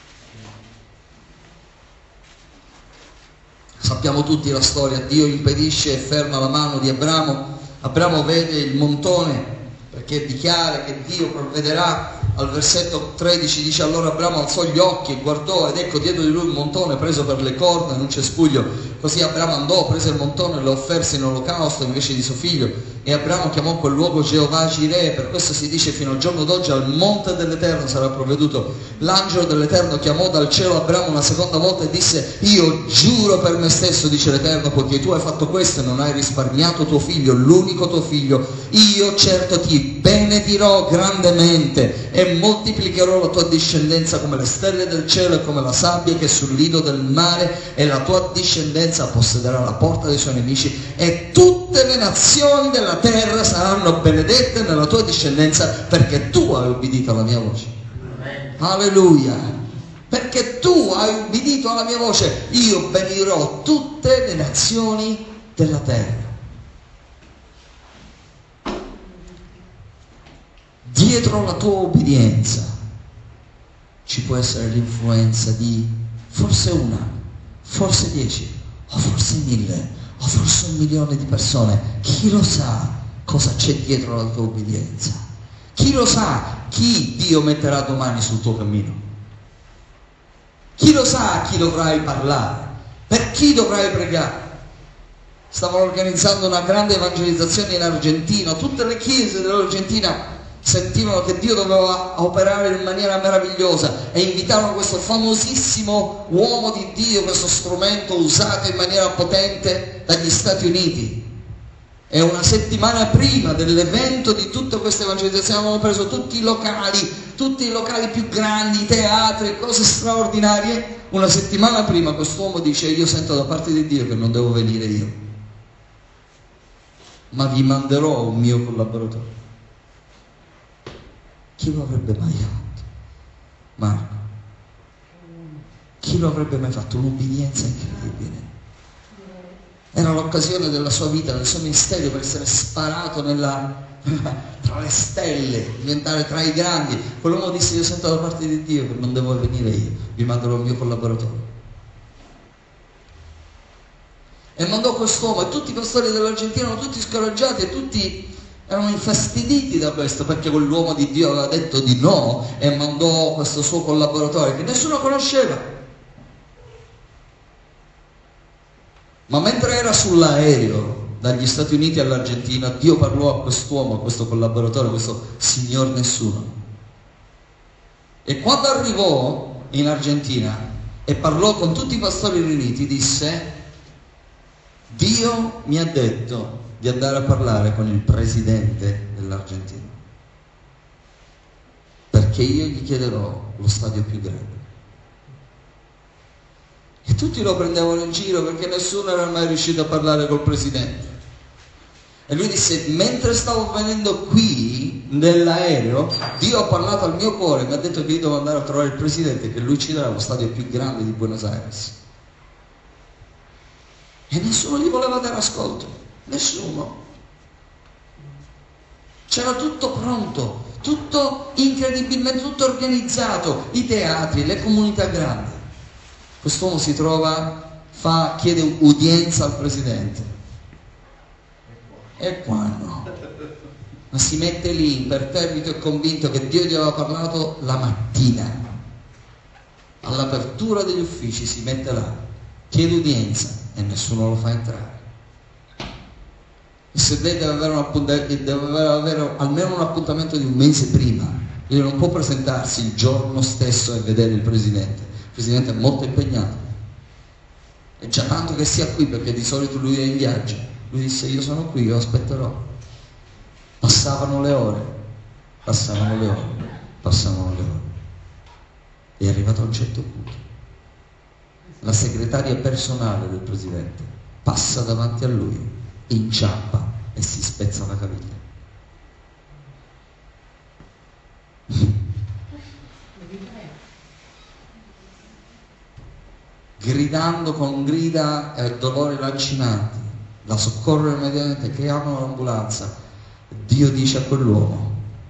Sappiamo tutti la storia, Dio impedisce e ferma la mano di Abramo, Abramo vede il montone perché dichiara che Dio provvederà. Al versetto 13 dice: allora Abramo alzò gli occhi e guardò, ed ecco dietro di lui un montone preso per le corna in un cespuglio. Così Abramo andò, prese il montone e lo offerse in olocausto invece di suo figlio, e Abramo chiamò quel luogo Geova Jireh. Per questo si dice fino al giorno d'oggi: al monte dell'Eterno sarà provveduto. L'angelo dell'Eterno chiamò dal cielo Abramo una seconda volta e disse: io giuro per me stesso, dice l'Eterno, poiché tu hai fatto questo e non hai risparmiato tuo figlio, l'unico tuo figlio, io certo ti benedirò grandemente e moltiplicherò la tua discendenza come le stelle del cielo e come la sabbia che è sul lido del mare, e la tua discendenza possederà la porta dei suoi nemici, e tutte le nazioni della terra saranno benedette nella tua discendenza, perché tu hai ubbidito alla mia voce. Alleluia! Perché tu hai ubbidito alla mia voce, io benedirò tutte le nazioni della terra. Dietro la tua obbedienza ci può essere l'influenza di forse una, forse 10, o forse 1000, o forse 1.000.000 di persone. Chi lo sa cosa c'è dietro la tua obbedienza? Chi lo sa chi Dio metterà domani sul tuo cammino? Chi lo sa a chi dovrai parlare? Per chi dovrai pregare? Stavano organizzando una grande evangelizzazione in Argentina, tutte le chiese dell'Argentina sentivano che Dio doveva operare in maniera meravigliosa e invitarono questo famosissimo uomo di Dio, questo strumento usato in maniera potente dagli Stati Uniti. E una settimana prima dell'evento di tutte queste evangelizzazioni avevano preso tutti i locali più grandi, teatri, cose straordinarie. Una settimana prima quest'uomo dice: io sento da parte di Dio che non devo venire io, ma vi manderò un mio collaboratore. Chi lo avrebbe mai fatto? Marco. Chi lo avrebbe mai fatto? Un'obbedienza incredibile. Era l'occasione della sua vita, del suo ministero, per essere sparato tra le stelle, diventare tra i grandi. Quell'uomo disse: io sento da parte di Dio che non devo venire io, vi manderò il mio collaboratore. E mandò quest'uomo, e tutti i pastori dell'Argentina erano tutti scoraggiati e tutti erano infastiditi da questo, perché quell'uomo di Dio aveva detto di no e mandò questo suo collaboratore che nessuno conosceva. Ma mentre era sull'aereo dagli Stati Uniti all'Argentina, Dio parlò a quest'uomo, a questo collaboratore, questo signor nessuno. E quando arrivò in Argentina e parlò con tutti i pastori riuniti, disse: Dio mi ha detto di andare a parlare con il presidente dell'Argentina, perché io gli chiederò lo stadio più grande. E tutti lo prendevano in giro perché nessuno era mai riuscito a parlare col presidente. E lui disse: mentre stavo venendo qui nell'aereo, Dio ha parlato al mio cuore, mi ha detto che io devo andare a trovare il presidente, che lui ci darà lo stadio più grande di Buenos Aires. E nessuno gli voleva dare ascolto, nessuno. C'era tutto pronto, tutto incredibilmente, tutto organizzato, i teatri, le comunità grandi. Quest'uomo si trova, chiede udienza al presidente. E qua no. Ma si mette lì imperterrito e convinto che Dio gli aveva parlato la mattina. All'apertura degli uffici si mette là, chiede udienza e nessuno lo fa entrare. E se deve avere almeno un appuntamento di un mese prima, lui non può presentarsi il giorno stesso e vedere il presidente. Il presidente è molto impegnato, è già tanto che sia qui, perché di solito lui è in viaggio. Lui disse: io sono qui, io aspetterò. Passavano le ore, e è arrivato a un certo punto la segretaria personale del presidente passa davanti a lui, inciampa e si spezza la caviglia. Gridando con grida e dolori lancinanti, la soccorrono immediatamente, chiamano l'ambulanza. Dio dice a quell'uomo: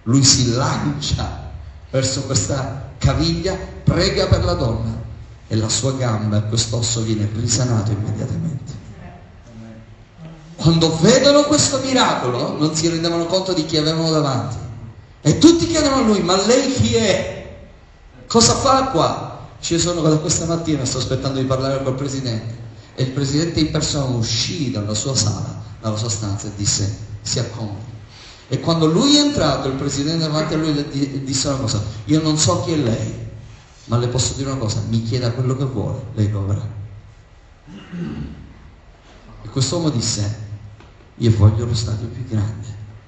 Lui si lancia verso questa caviglia, prega per la donna e la sua gamba e quest'osso viene risanato immediatamente. Quando vedono questo miracolo non si rendevano conto di chi avevano davanti e tutti chiedono a lui: ma lei chi è? Cosa fa qua? Ci sono da questa mattina, sto aspettando di parlare col presidente, e il presidente in persona uscì dalla sua sala, dalla sua stanza, e disse: si accomodi. E quando lui è entrato, il presidente davanti a lui le disse una cosa: io non so chi è lei, ma le posso dire una cosa, mi chieda quello che vuole, lei lo avrà. E quest'uomo disse: io voglio lo stadio più grande.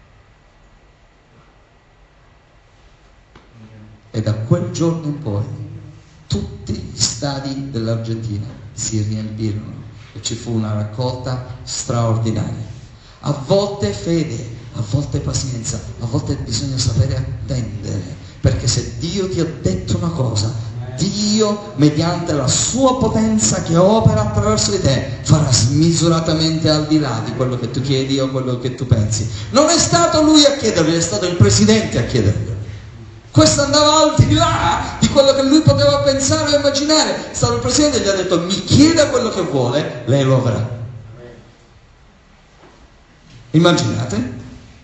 E da quel giorno in poi tutti gli stadi dell'Argentina si riempirono e ci fu una raccolta straordinaria. A volte fede, a volte pazienza, a volte bisogna sapere attendere, perché se Dio ti ha detto una cosa, Dio, mediante la sua potenza che opera attraverso di te, farà smisuratamente al di là di quello che tu chiedi o quello che tu pensi. Non è stato lui a chiederlo, è stato il presidente a chiederlo. Questo andava al di là di quello che lui poteva pensare o immaginare. È stato il presidente che gli ha detto: mi chieda quello che vuole, lei lo avrà. Immaginate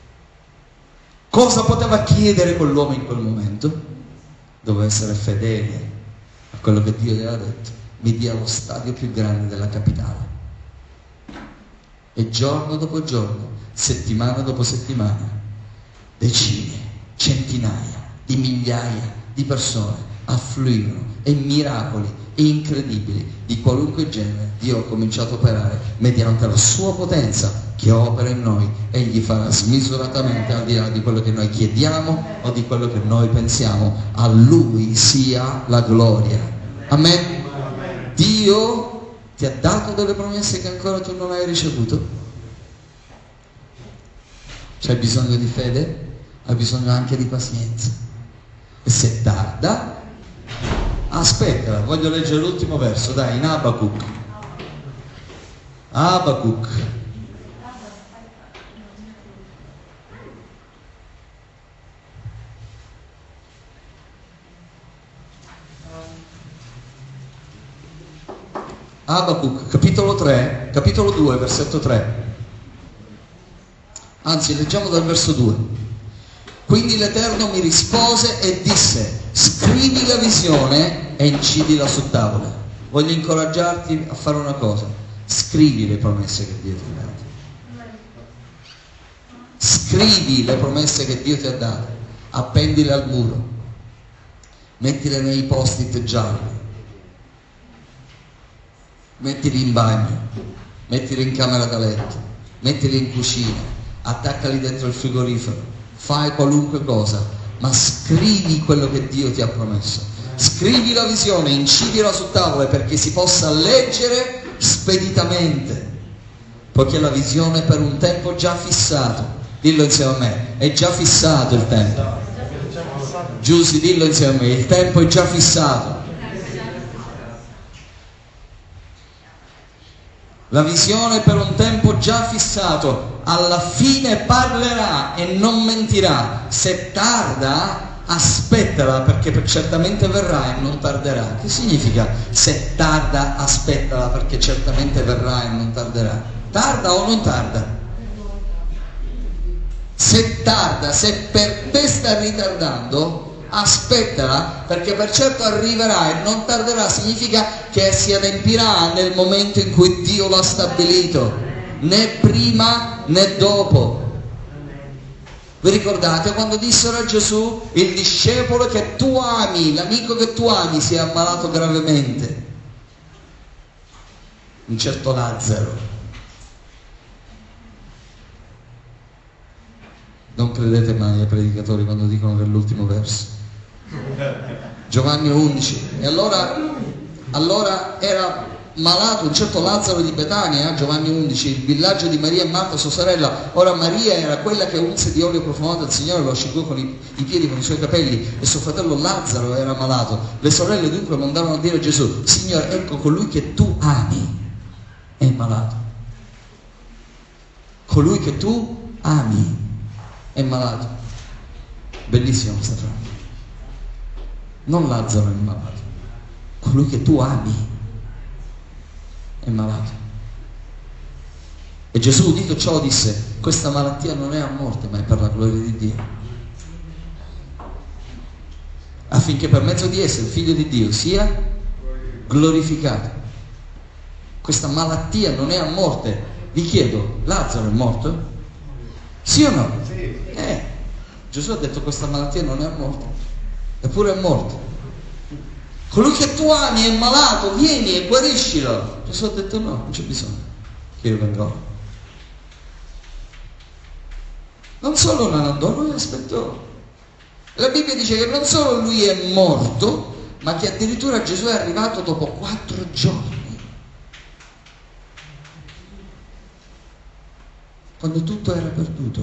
cosa poteva chiedere quell'uomo in quel momento. Doveva essere fedele a quello che Dio gli aveva detto: mi dia lo stadio più grande della capitale. E giorno dopo giorno, settimana dopo settimana, decine, centinaia di migliaia di persone affluirono e miracoli incredibili di qualunque genere Dio ha cominciato a operare mediante la sua potenza che opera in noi. Egli farà smisuratamente al di là di quello che noi chiediamo o di quello che noi pensiamo. A Lui sia la gloria. Amen. Dio ti ha dato delle promesse che ancora tu non hai ricevuto? C'hai bisogno di fede? Hai bisogno anche di pazienza. E se tarda, aspetta, voglio leggere l'ultimo verso, dai, in Abacuc. Abacuc. Abacuc, capitolo 3, capitolo 2, versetto 3. Anzi, leggiamo dal verso 2. Quindi l'Eterno mi rispose e disse: scrivi la visione e incidila su tavola. Voglio incoraggiarti a fare una cosa: scrivi le promesse che Dio ti ha dato. Scrivi le promesse che Dio ti ha dato, appendile al muro, mettile nei post-it gialli, mettili in bagno, mettili in camera da letto, mettili in cucina, attaccali dentro il frigorifero. Fai qualunque cosa, ma scrivi quello che Dio ti ha promesso. Scrivi la visione, incidila su tavole perché si possa leggere speditamente, poiché la visione è per un tempo già fissato. Dillo insieme a me: è già fissato il tempo. Giussi, dillo insieme a me: il tempo è già fissato. La visione per un tempo già fissato, alla fine parlerà e non mentirà. Se tarda, aspettala, perché certamente verrà e non tarderà. Che significa se tarda, aspettala, perché certamente verrà e non tarderà? Tarda o non tarda? Se tarda, se per te sta ritardando, aspettala, perché per certo arriverà e non tarderà. Significa che si adempirà nel momento in cui Dio l'ha stabilito, né prima né dopo. Vi ricordate quando dissero a Gesù: il discepolo che tu ami, l'amico che tu ami, si è ammalato gravemente, un certo Lazzaro. Non credete mai ai predicatori quando dicono che è l'ultimo verso. Giovanni 11. E allora era malato un certo Lazzaro di Betania, Giovanni 11, il villaggio di Maria e Marta sua sorella. Ora Maria era quella che unse di olio profumato al Signore, lo asciugò con i piedi con i suoi capelli, e suo fratello Lazzaro era malato. Le sorelle dunque mandarono a dire a Gesù: Signore, ecco colui che tu ami è malato. Colui che tu ami è malato. Bellissima questa frase. Non Lazzaro è malato, colui che tu ami è malato. E Gesù, udito ciò, disse: questa malattia non è a morte, ma è per la gloria di Dio, affinché per mezzo di essa il Figlio di Dio sia glorificato. Questa malattia non è a morte. Vi chiedo, Lazzaro è morto? Sì o no? Gesù ha detto questa malattia non è a morte, eppure è morto. Colui che tu ami è malato, vieni e guariscilo. Gesù ha detto no, non c'è bisogno che io venga. Non solo non andò, lui aspettò. La Bibbia dice che non solo lui è morto, ma che addirittura Gesù è arrivato dopo 4 giorni. Quando tutto era perduto.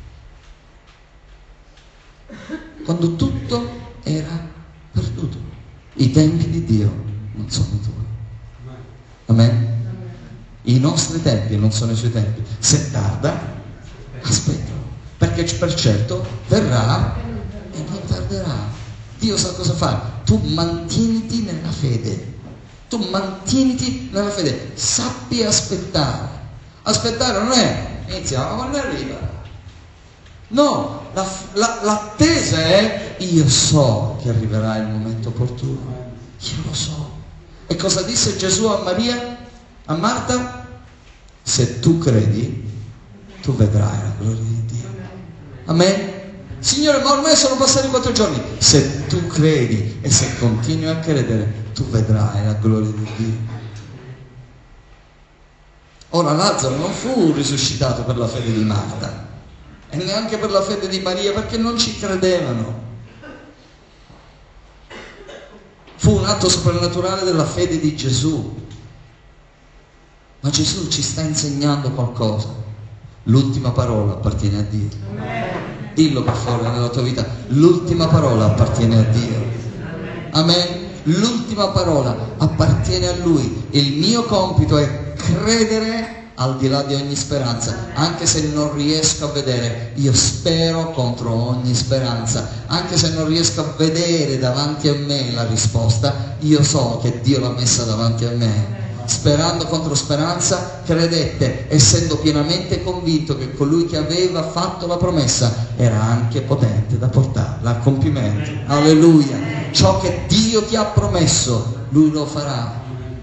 Quando tutto era perduto. I tempi di Dio non sono i tuoi. Amen? I nostri tempi non sono i suoi tempi. Se tarda, aspettalo, perché per certo verrà e non tarderà. Dio sa cosa fa. Tu mantieniti nella fede. Tu mantieniti nella fede. Sappi aspettare. Aspettare non è iniziamo quando arriva. No, l'attesa è: io so che arriverà il momento opportuno. Io lo so. E cosa disse Gesù a Maria? A Marta? Se tu credi, tu vedrai la gloria di Dio. Amen? Signore, ma ormai sono passati 4 giorni. Se tu credi e se continui a credere, tu vedrai la gloria di Dio. Ora Lazzaro non fu risuscitato per la fede di Marta e neanche per la fede di Maria, perché non ci credevano. Fu un atto soprannaturale della fede di Gesù. Ma Gesù ci sta insegnando qualcosa. L'ultima parola appartiene a Dio. Dillo per favore nella tua vita: l'ultima parola appartiene a Dio. Amen. L'ultima parola appartiene a Lui. Il mio compito è credere al di là di ogni speranza, anche se non riesco a vedere. Io spero contro ogni speranza, anche se non riesco a vedere davanti a me la risposta. Io so che Dio l'ha messa davanti a me. Sperando contro speranza, credette, essendo pienamente convinto che colui che aveva fatto la promessa era anche potente da portarla a compimento. Alleluia. Ciò che Dio ti ha promesso, Lui lo farà.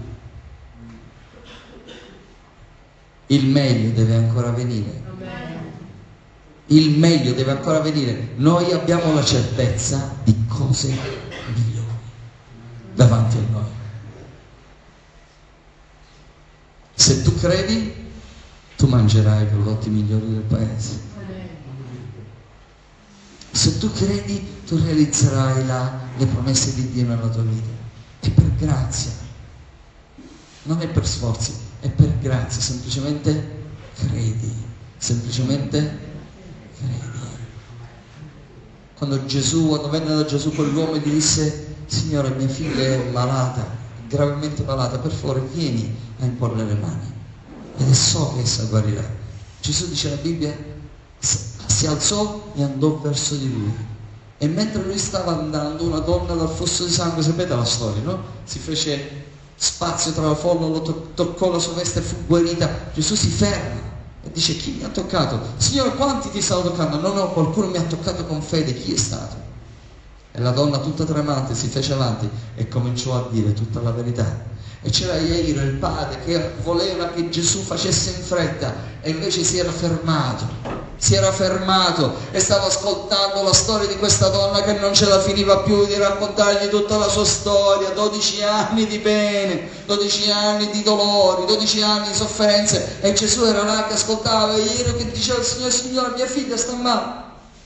Il meglio deve ancora venire. Il meglio deve ancora venire. Noi abbiamo la certezza di cose migliori davanti a noi. Se tu credi, tu mangerai i prodotti migliori del paese. Se tu credi, tu realizzerai le promesse di Dio nella tua vita. È per grazia, non è per sforzi, è per grazia. Semplicemente credi, semplicemente credi. Quando venne da Gesù quell'uomo e gli disse: Signore, mia figlia è malata, gravemente malata, per favore vieni a imporle le mani ed so che essa guarirà. Gesù, dice la Bibbia, si alzò e andò verso di lui, e mentre lui stava andando, una donna dal flusso di sangue, sapete la storia, no? Si fece spazio tra la folla, lo toccò la sua veste e fu guarita. Gesù si ferma e dice: chi mi ha toccato? Signore, quanti ti stanno toccando? No, qualcuno mi ha toccato con fede. Chi è stato? E la donna, tutta tremante, si fece avanti e cominciò a dire tutta la verità. E c'era Jairo, il padre, che voleva che Gesù facesse in fretta, e invece si era fermato e stava ascoltando la storia di questa donna che non ce la finiva più di raccontargli tutta la sua storia. 12 anni di pene, 12 anni di dolori, 12 anni di sofferenze, e Gesù era là che ascoltava. E Jairo che diceva: Signore, mia figlia sta male. Non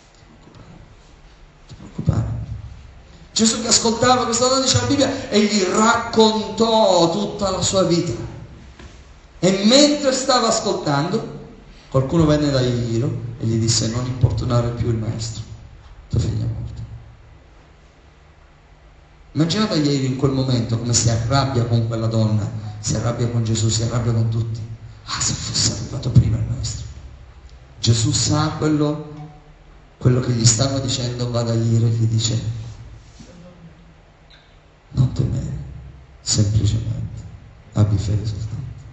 ti preoccupare. Gesù che ascoltava questa donna, dice la Bibbia, e gli raccontò tutta la sua vita. E mentre stava ascoltando, qualcuno venne da Jairo e gli disse: non importunare più il maestro, tua figlia è morta. Immaginate Jairo in quel momento come si arrabbia con quella donna, si arrabbia con Gesù, si arrabbia con tutti. Se fosse arrivato prima il maestro. Gesù sa quello quello che gli stanno dicendo va da Ire che dice: non temere, semplicemente abbi fede soltanto.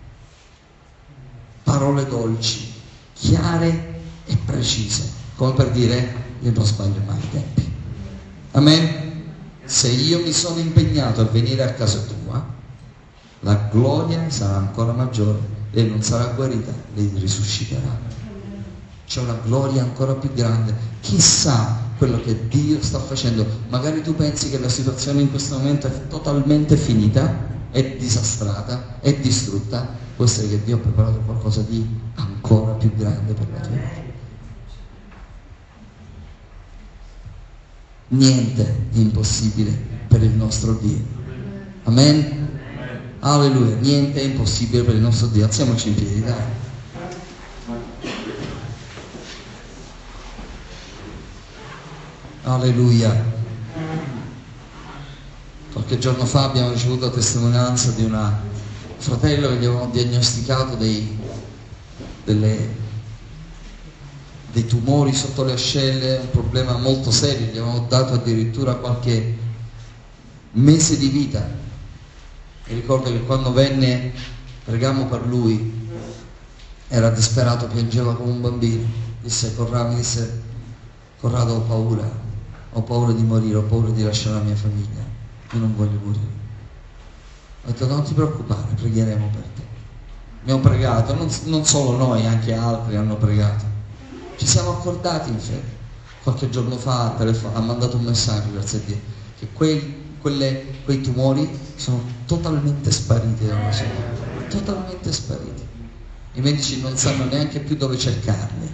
Parole dolci, chiare e precise, come per dire: io non sbaglio mai i tempi. Amen? Se io mi sono impegnato a venire a casa tua, la gloria sarà ancora maggiore. Lei non sarà guarita, lei risusciterà. C'è una gloria ancora più grande. Chissà quello che Dio sta facendo. Magari tu pensi che la situazione in questo momento è totalmente finita, è disastrata, è distrutta. Può essere che Dio ha preparato qualcosa di ancora più grande per la tua vita. Niente di impossibile per il nostro Dio. Amen? Alleluia. Niente è impossibile per il nostro Dio. Alziamoci in piedi, dai. Alleluia. Qualche giorno fa abbiamo ricevuto la testimonianza di un fratello che gli avevano diagnosticato dei tumori sotto le ascelle, un problema molto serio. Gli avevano dato addirittura qualche mese di vita. Mi ricordo che quando venne, pregammo per lui, era disperato, piangeva come un bambino. Mi disse: Corrado, ho paura di morire, ho paura di lasciare la mia famiglia, io non voglio morire. Ho detto: non ti preoccupare, pregheremo per te. Abbiamo pregato, non solo noi, anche altri hanno pregato. Ci siamo accordati in fede. Qualche giorno fa ha mandato un messaggio, grazie a Dio, che quei tumori sono totalmente spariti dalla sua vita, totalmente spariti. I medici non sanno neanche più dove cercarli.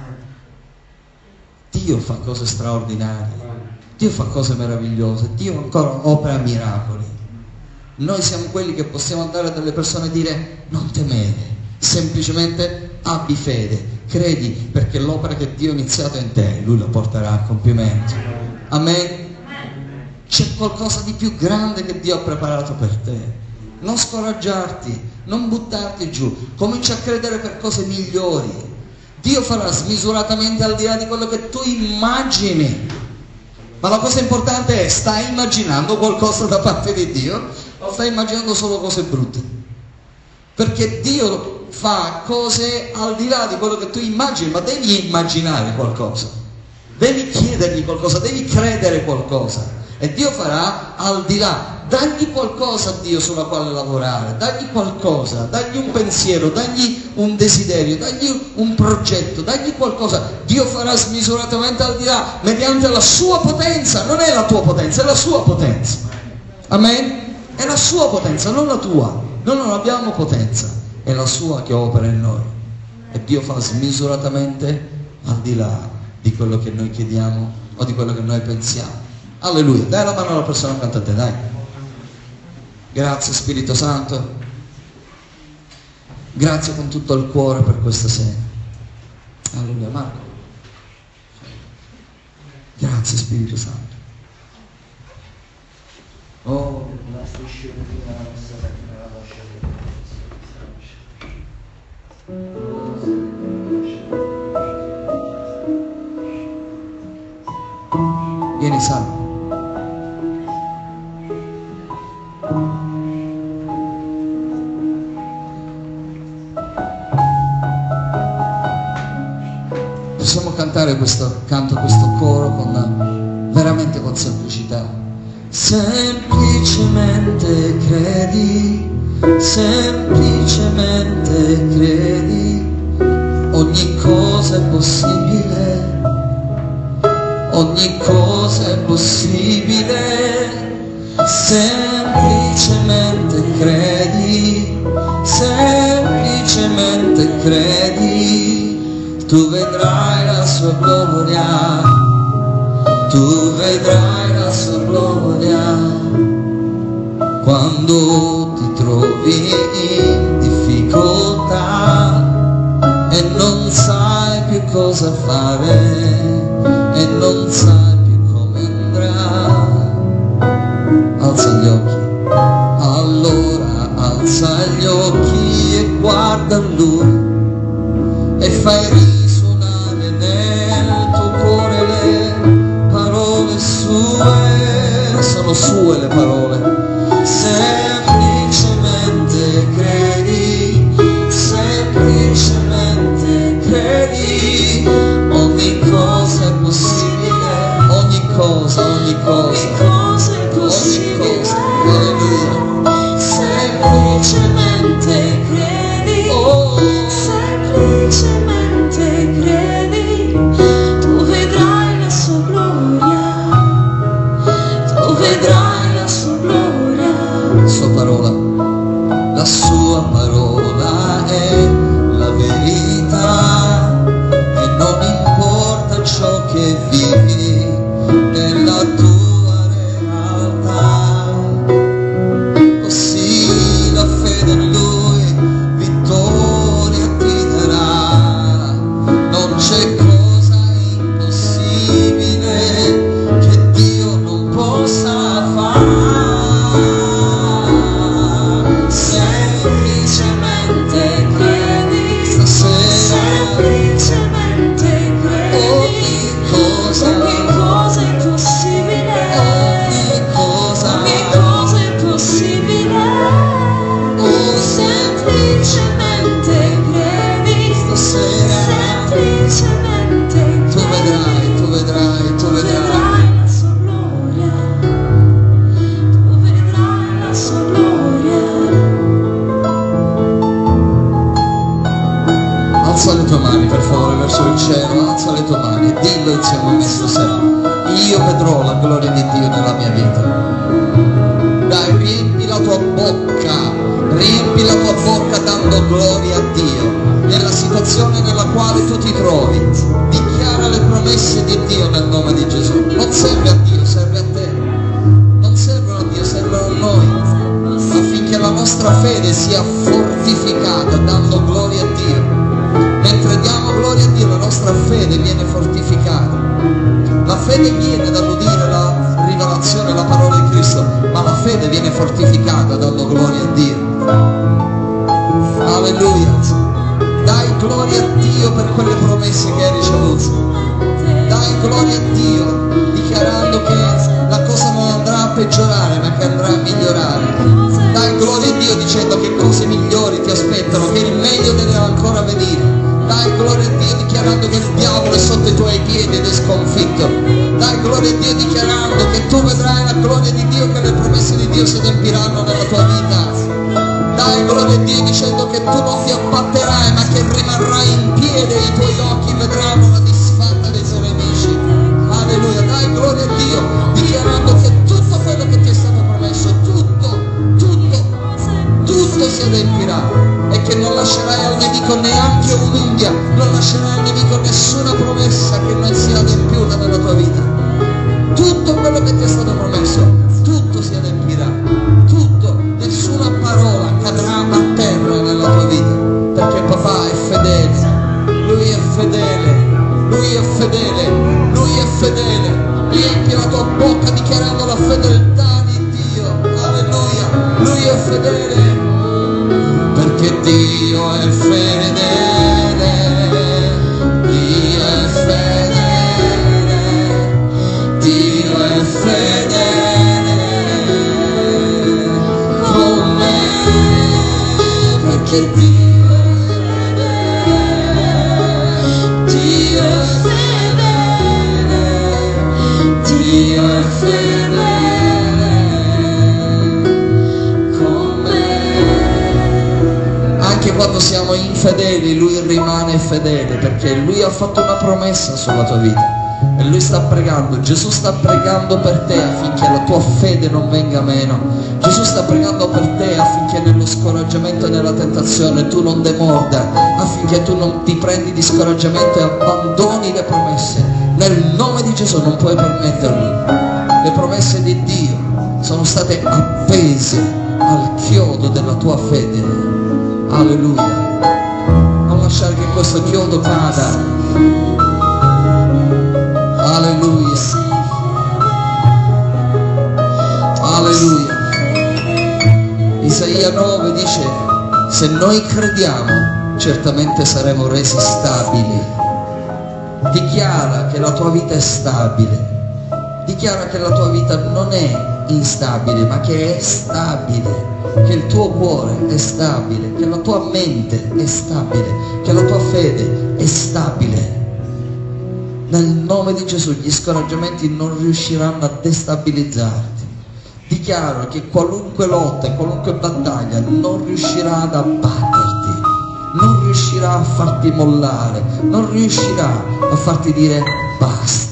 Dio fa cose straordinarie, Dio fa cose meravigliose, Dio ancora opera miracoli. Noi siamo quelli che possiamo andare dalle persone e dire: non temere, semplicemente abbi fede, credi, perché l'opera che Dio ha iniziato in te, Lui la porterà a compimento. Amen? C'è qualcosa di più grande che Dio ha preparato per te. Non scoraggiarti, non buttarti giù, comincia a credere per cose migliori. Dio farà smisuratamente al di là di quello che tu immagini. Ma la cosa importante è: stai immaginando qualcosa da parte di Dio o stai immaginando solo cose brutte? Perché Dio fa cose al di là di quello che tu immagini, ma devi immaginare qualcosa, devi chiedergli qualcosa, devi credere qualcosa, e Dio farà al di là. Dagli qualcosa a Dio sulla quale lavorare, dagli qualcosa, dagli un pensiero, dagli un desiderio, dagli un progetto, dagli qualcosa. Dio farà smisuratamente al di là, mediante la sua potenza. Non è la tua potenza, è la sua potenza. Amen? È la sua potenza, non la tua. Noi non abbiamo potenza, è la sua che opera in noi. E Dio fa smisuratamente al di là di quello che noi chiediamo o di quello che noi pensiamo. Alleluia. Dai la mano alla persona accanto a te, dai. Grazie Spirito Santo, grazie con tutto il cuore per questa sera. Alleluia. Marco, grazie Spirito Santo. Oh, vieni Salvo. Possiamo cantare questo canto, questo coro veramente con semplicità. Semplicemente credi, semplicemente credi, ogni cosa è possibile, ogni cosa è possibile. Semplicemente credi, semplicemente credi, tu vedrai la sua gloria, tu vedrai la sua gloria, quando ti trovi in difficoltà e non sai più cosa fare e non sai più come andrà. Alza gli occhi, allora alza gli occhi e guarda Lui e fai risuonare nel tuo cuore tue le parole. Semplicemente credi, semplicemente credi, ogni cosa è possibile, ogni cosa è possibile, alleluia. Semplicemente credi, semplicemente credi, tu vedrai la sua gloria, tu vedrai la sua gloria. La sua parola è la verità e non importa ciò che vivi nella tua realtà. Così la fede in Lui vittoria ti darà. Non c'è cosa impossibile che Dio non possa fare. Semplicemente credi, semplicemente credi, ogni cosa è possibile, ogni cosa è possibile. Semplicemente credi, semplicemente Tu vedrai la sua gloria, tu vedrai la sua gloria. Alza le tue mani per favore verso il cielo, alza le tue mani e dillo insieme a me stasera: io vedrò la gloria di Dio nella mia vita. Dai, riempi la tua bocca dando gloria a Dio nella situazione nella quale tu ti trovi. Dichiara le promesse di Dio nel nome di Gesù. Non serve a Dio, serve a te. Non servono a Dio, servono a noi, affinché la nostra fede sia fortificata dando gloria a Dio. Mentre diamo gloria a Dio, la nostra fede viene fortificata. La fede viene dall'udire la rivelazione, la parola di Cristo, ma la fede viene fortificata dando gloria a Dio. Alleluia. Dai gloria a Dio per quelle promesse che hai ricevuto. Dai gloria a Dio dichiarando che la cosa non andrà a peggiorare ma che andrà a migliorare. Dai gloria a Dio dicendo che cose migliori ti aspettano, che il meglio deve ancora venire. Dai gloria a Dio dichiarando che il diavolo è sotto i tuoi piedi ed è sconfitto. Dai gloria a Dio dichiarando che tu vedrai la gloria di Dio, che le promesse di Dio si adempiranno nella tua vita. Dai gloria a Dio dicendo che tu non ti abbatterai ma che rimarrai in piedi e i tuoi occhi vedranno la disfatta dei tuoi nemici. Alleluia. Dai gloria a Dio dichiarando che tutto quello che ti è stato promesso, tutto si adempirà e che non lascerai al nemico neanche un'unghia, non lascerai al nemico nessuna promessa che non sia adempiuta nella tua vita. Tutto quello che ti è stato promesso, tutto si adempirà, tutto, nessuna parola cadrà a terra nella tua vita, perché papà è fedele, lui è fedele, lui è fedele, lui è fedele. Riempi la tua bocca dichiarando la fedeltà di Dio. Alleluia. Lui è fedele, perché Dio è fedele, Dio è fedele, Dio è fedele con me, perché Dio è fedele con me. Anche quando siamo infedeli Lui rimane fedele, perché Lui ha fatto una promessa sulla tua vita e Lui sta pregando. Gesù sta pregando per te affinché la tua fede non venga meno. Gesù sta pregando per te affinché nello scoraggiamento e nella tentazione tu non demorda, affinché tu non ti prendi di scoraggiamento e abbandoni le promesse. Nel nome di Gesù non puoi permetterlo. Le promesse di Dio sono state appese al chiodo della tua fede. Alleluia. Non lasciare che questo chiodo cada. Alleluia. Alleluia. Isaia 9 dice: se noi crediamo certamente saremo resi stabili. Dichiara che la tua vita è stabile. Dichiara che la tua vita non è instabile, ma che è stabile, che il tuo cuore è stabile, che la tua mente è stabile, che la tua fede è stabile. Nel nome di Gesù gli scoraggiamenti non riusciranno a destabilizzarti. Dichiaro che qualunque lotta e qualunque battaglia non riuscirà ad abbatterti, non riuscirà a farti mollare, non riuscirà a farti dire basta.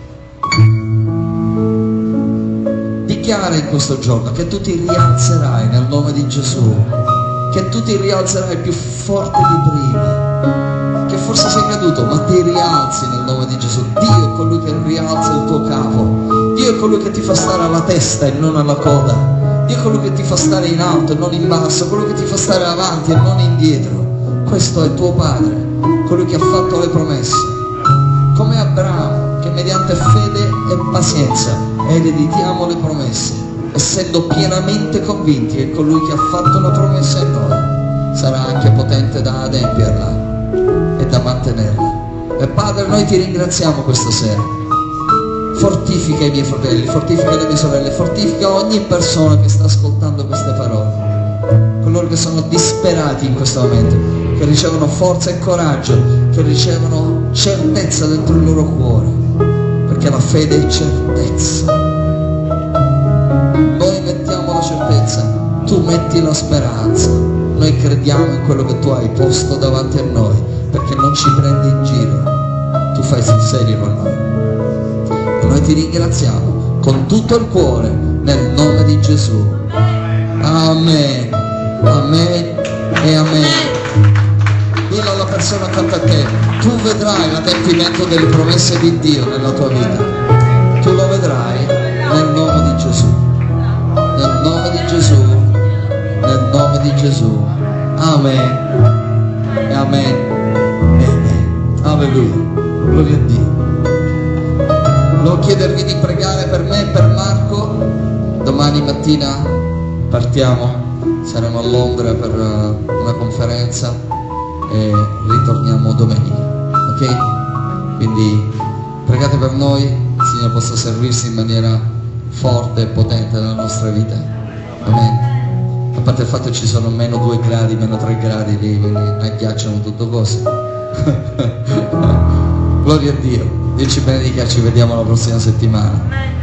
Dichiara in questo giorno che tu ti rialzerai nel nome di Gesù, che tu ti rialzerai più forte di prima, che forse sei caduto ma ti rialzi nel nome di Gesù. Dio è colui che rialza il tuo capo, Dio è colui che ti fa stare alla testa e non alla coda, Dio è colui che ti fa stare in alto e non in basso, colui che ti fa stare avanti e non indietro. Questo è tuo Padre, colui che ha fatto le promesse, come Abramo, che mediante fede e pazienza ereditiamo le promesse, essendo pienamente convinti che colui che ha fatto la promessa in noi sarà anche potente da adempierla e da mantenerla. E Padre, noi ti ringraziamo questa sera. Fortifica i miei fratelli, fortifica le mie sorelle, fortifica ogni persona che sta ascoltando queste parole, coloro che sono disperati in questo momento, che ricevono forza e coraggio, che ricevono certezza dentro il loro cuore, perché la fede è certezza. Noi mettiamo la certezza, tu metti la speranza, noi crediamo in quello che tu hai posto davanti a noi, perché non ci prendi in giro, tu fai sul serio con noi. E noi ti ringraziamo con tutto il cuore nel nome di Gesù. Amen, amen e amen. Dillo alla persona accanto a te, tu vedrai l'adempimento delle promesse di Dio nella tua vita, tu lo vedrai nel nome di Gesù, nel nome di Gesù, nel nome di Gesù. Amen e amen e amen. Alleluia, gloria a Dio. Volevo chiedervi di pregare per me e per Marco. Domani mattina partiamo, saremo a Londra per una conferenza e ritorniamo domenica, ok? Quindi pregate per noi, il Signore possa servirsi in maniera forte e potente nella nostra vita. Amen. A parte il fatto che ci sono meno 2 gradi, meno 3 gradi lì, quindi agghiacciano tutto cose. Gloria a Dio. Dio ci benedica, ci vediamo la prossima settimana.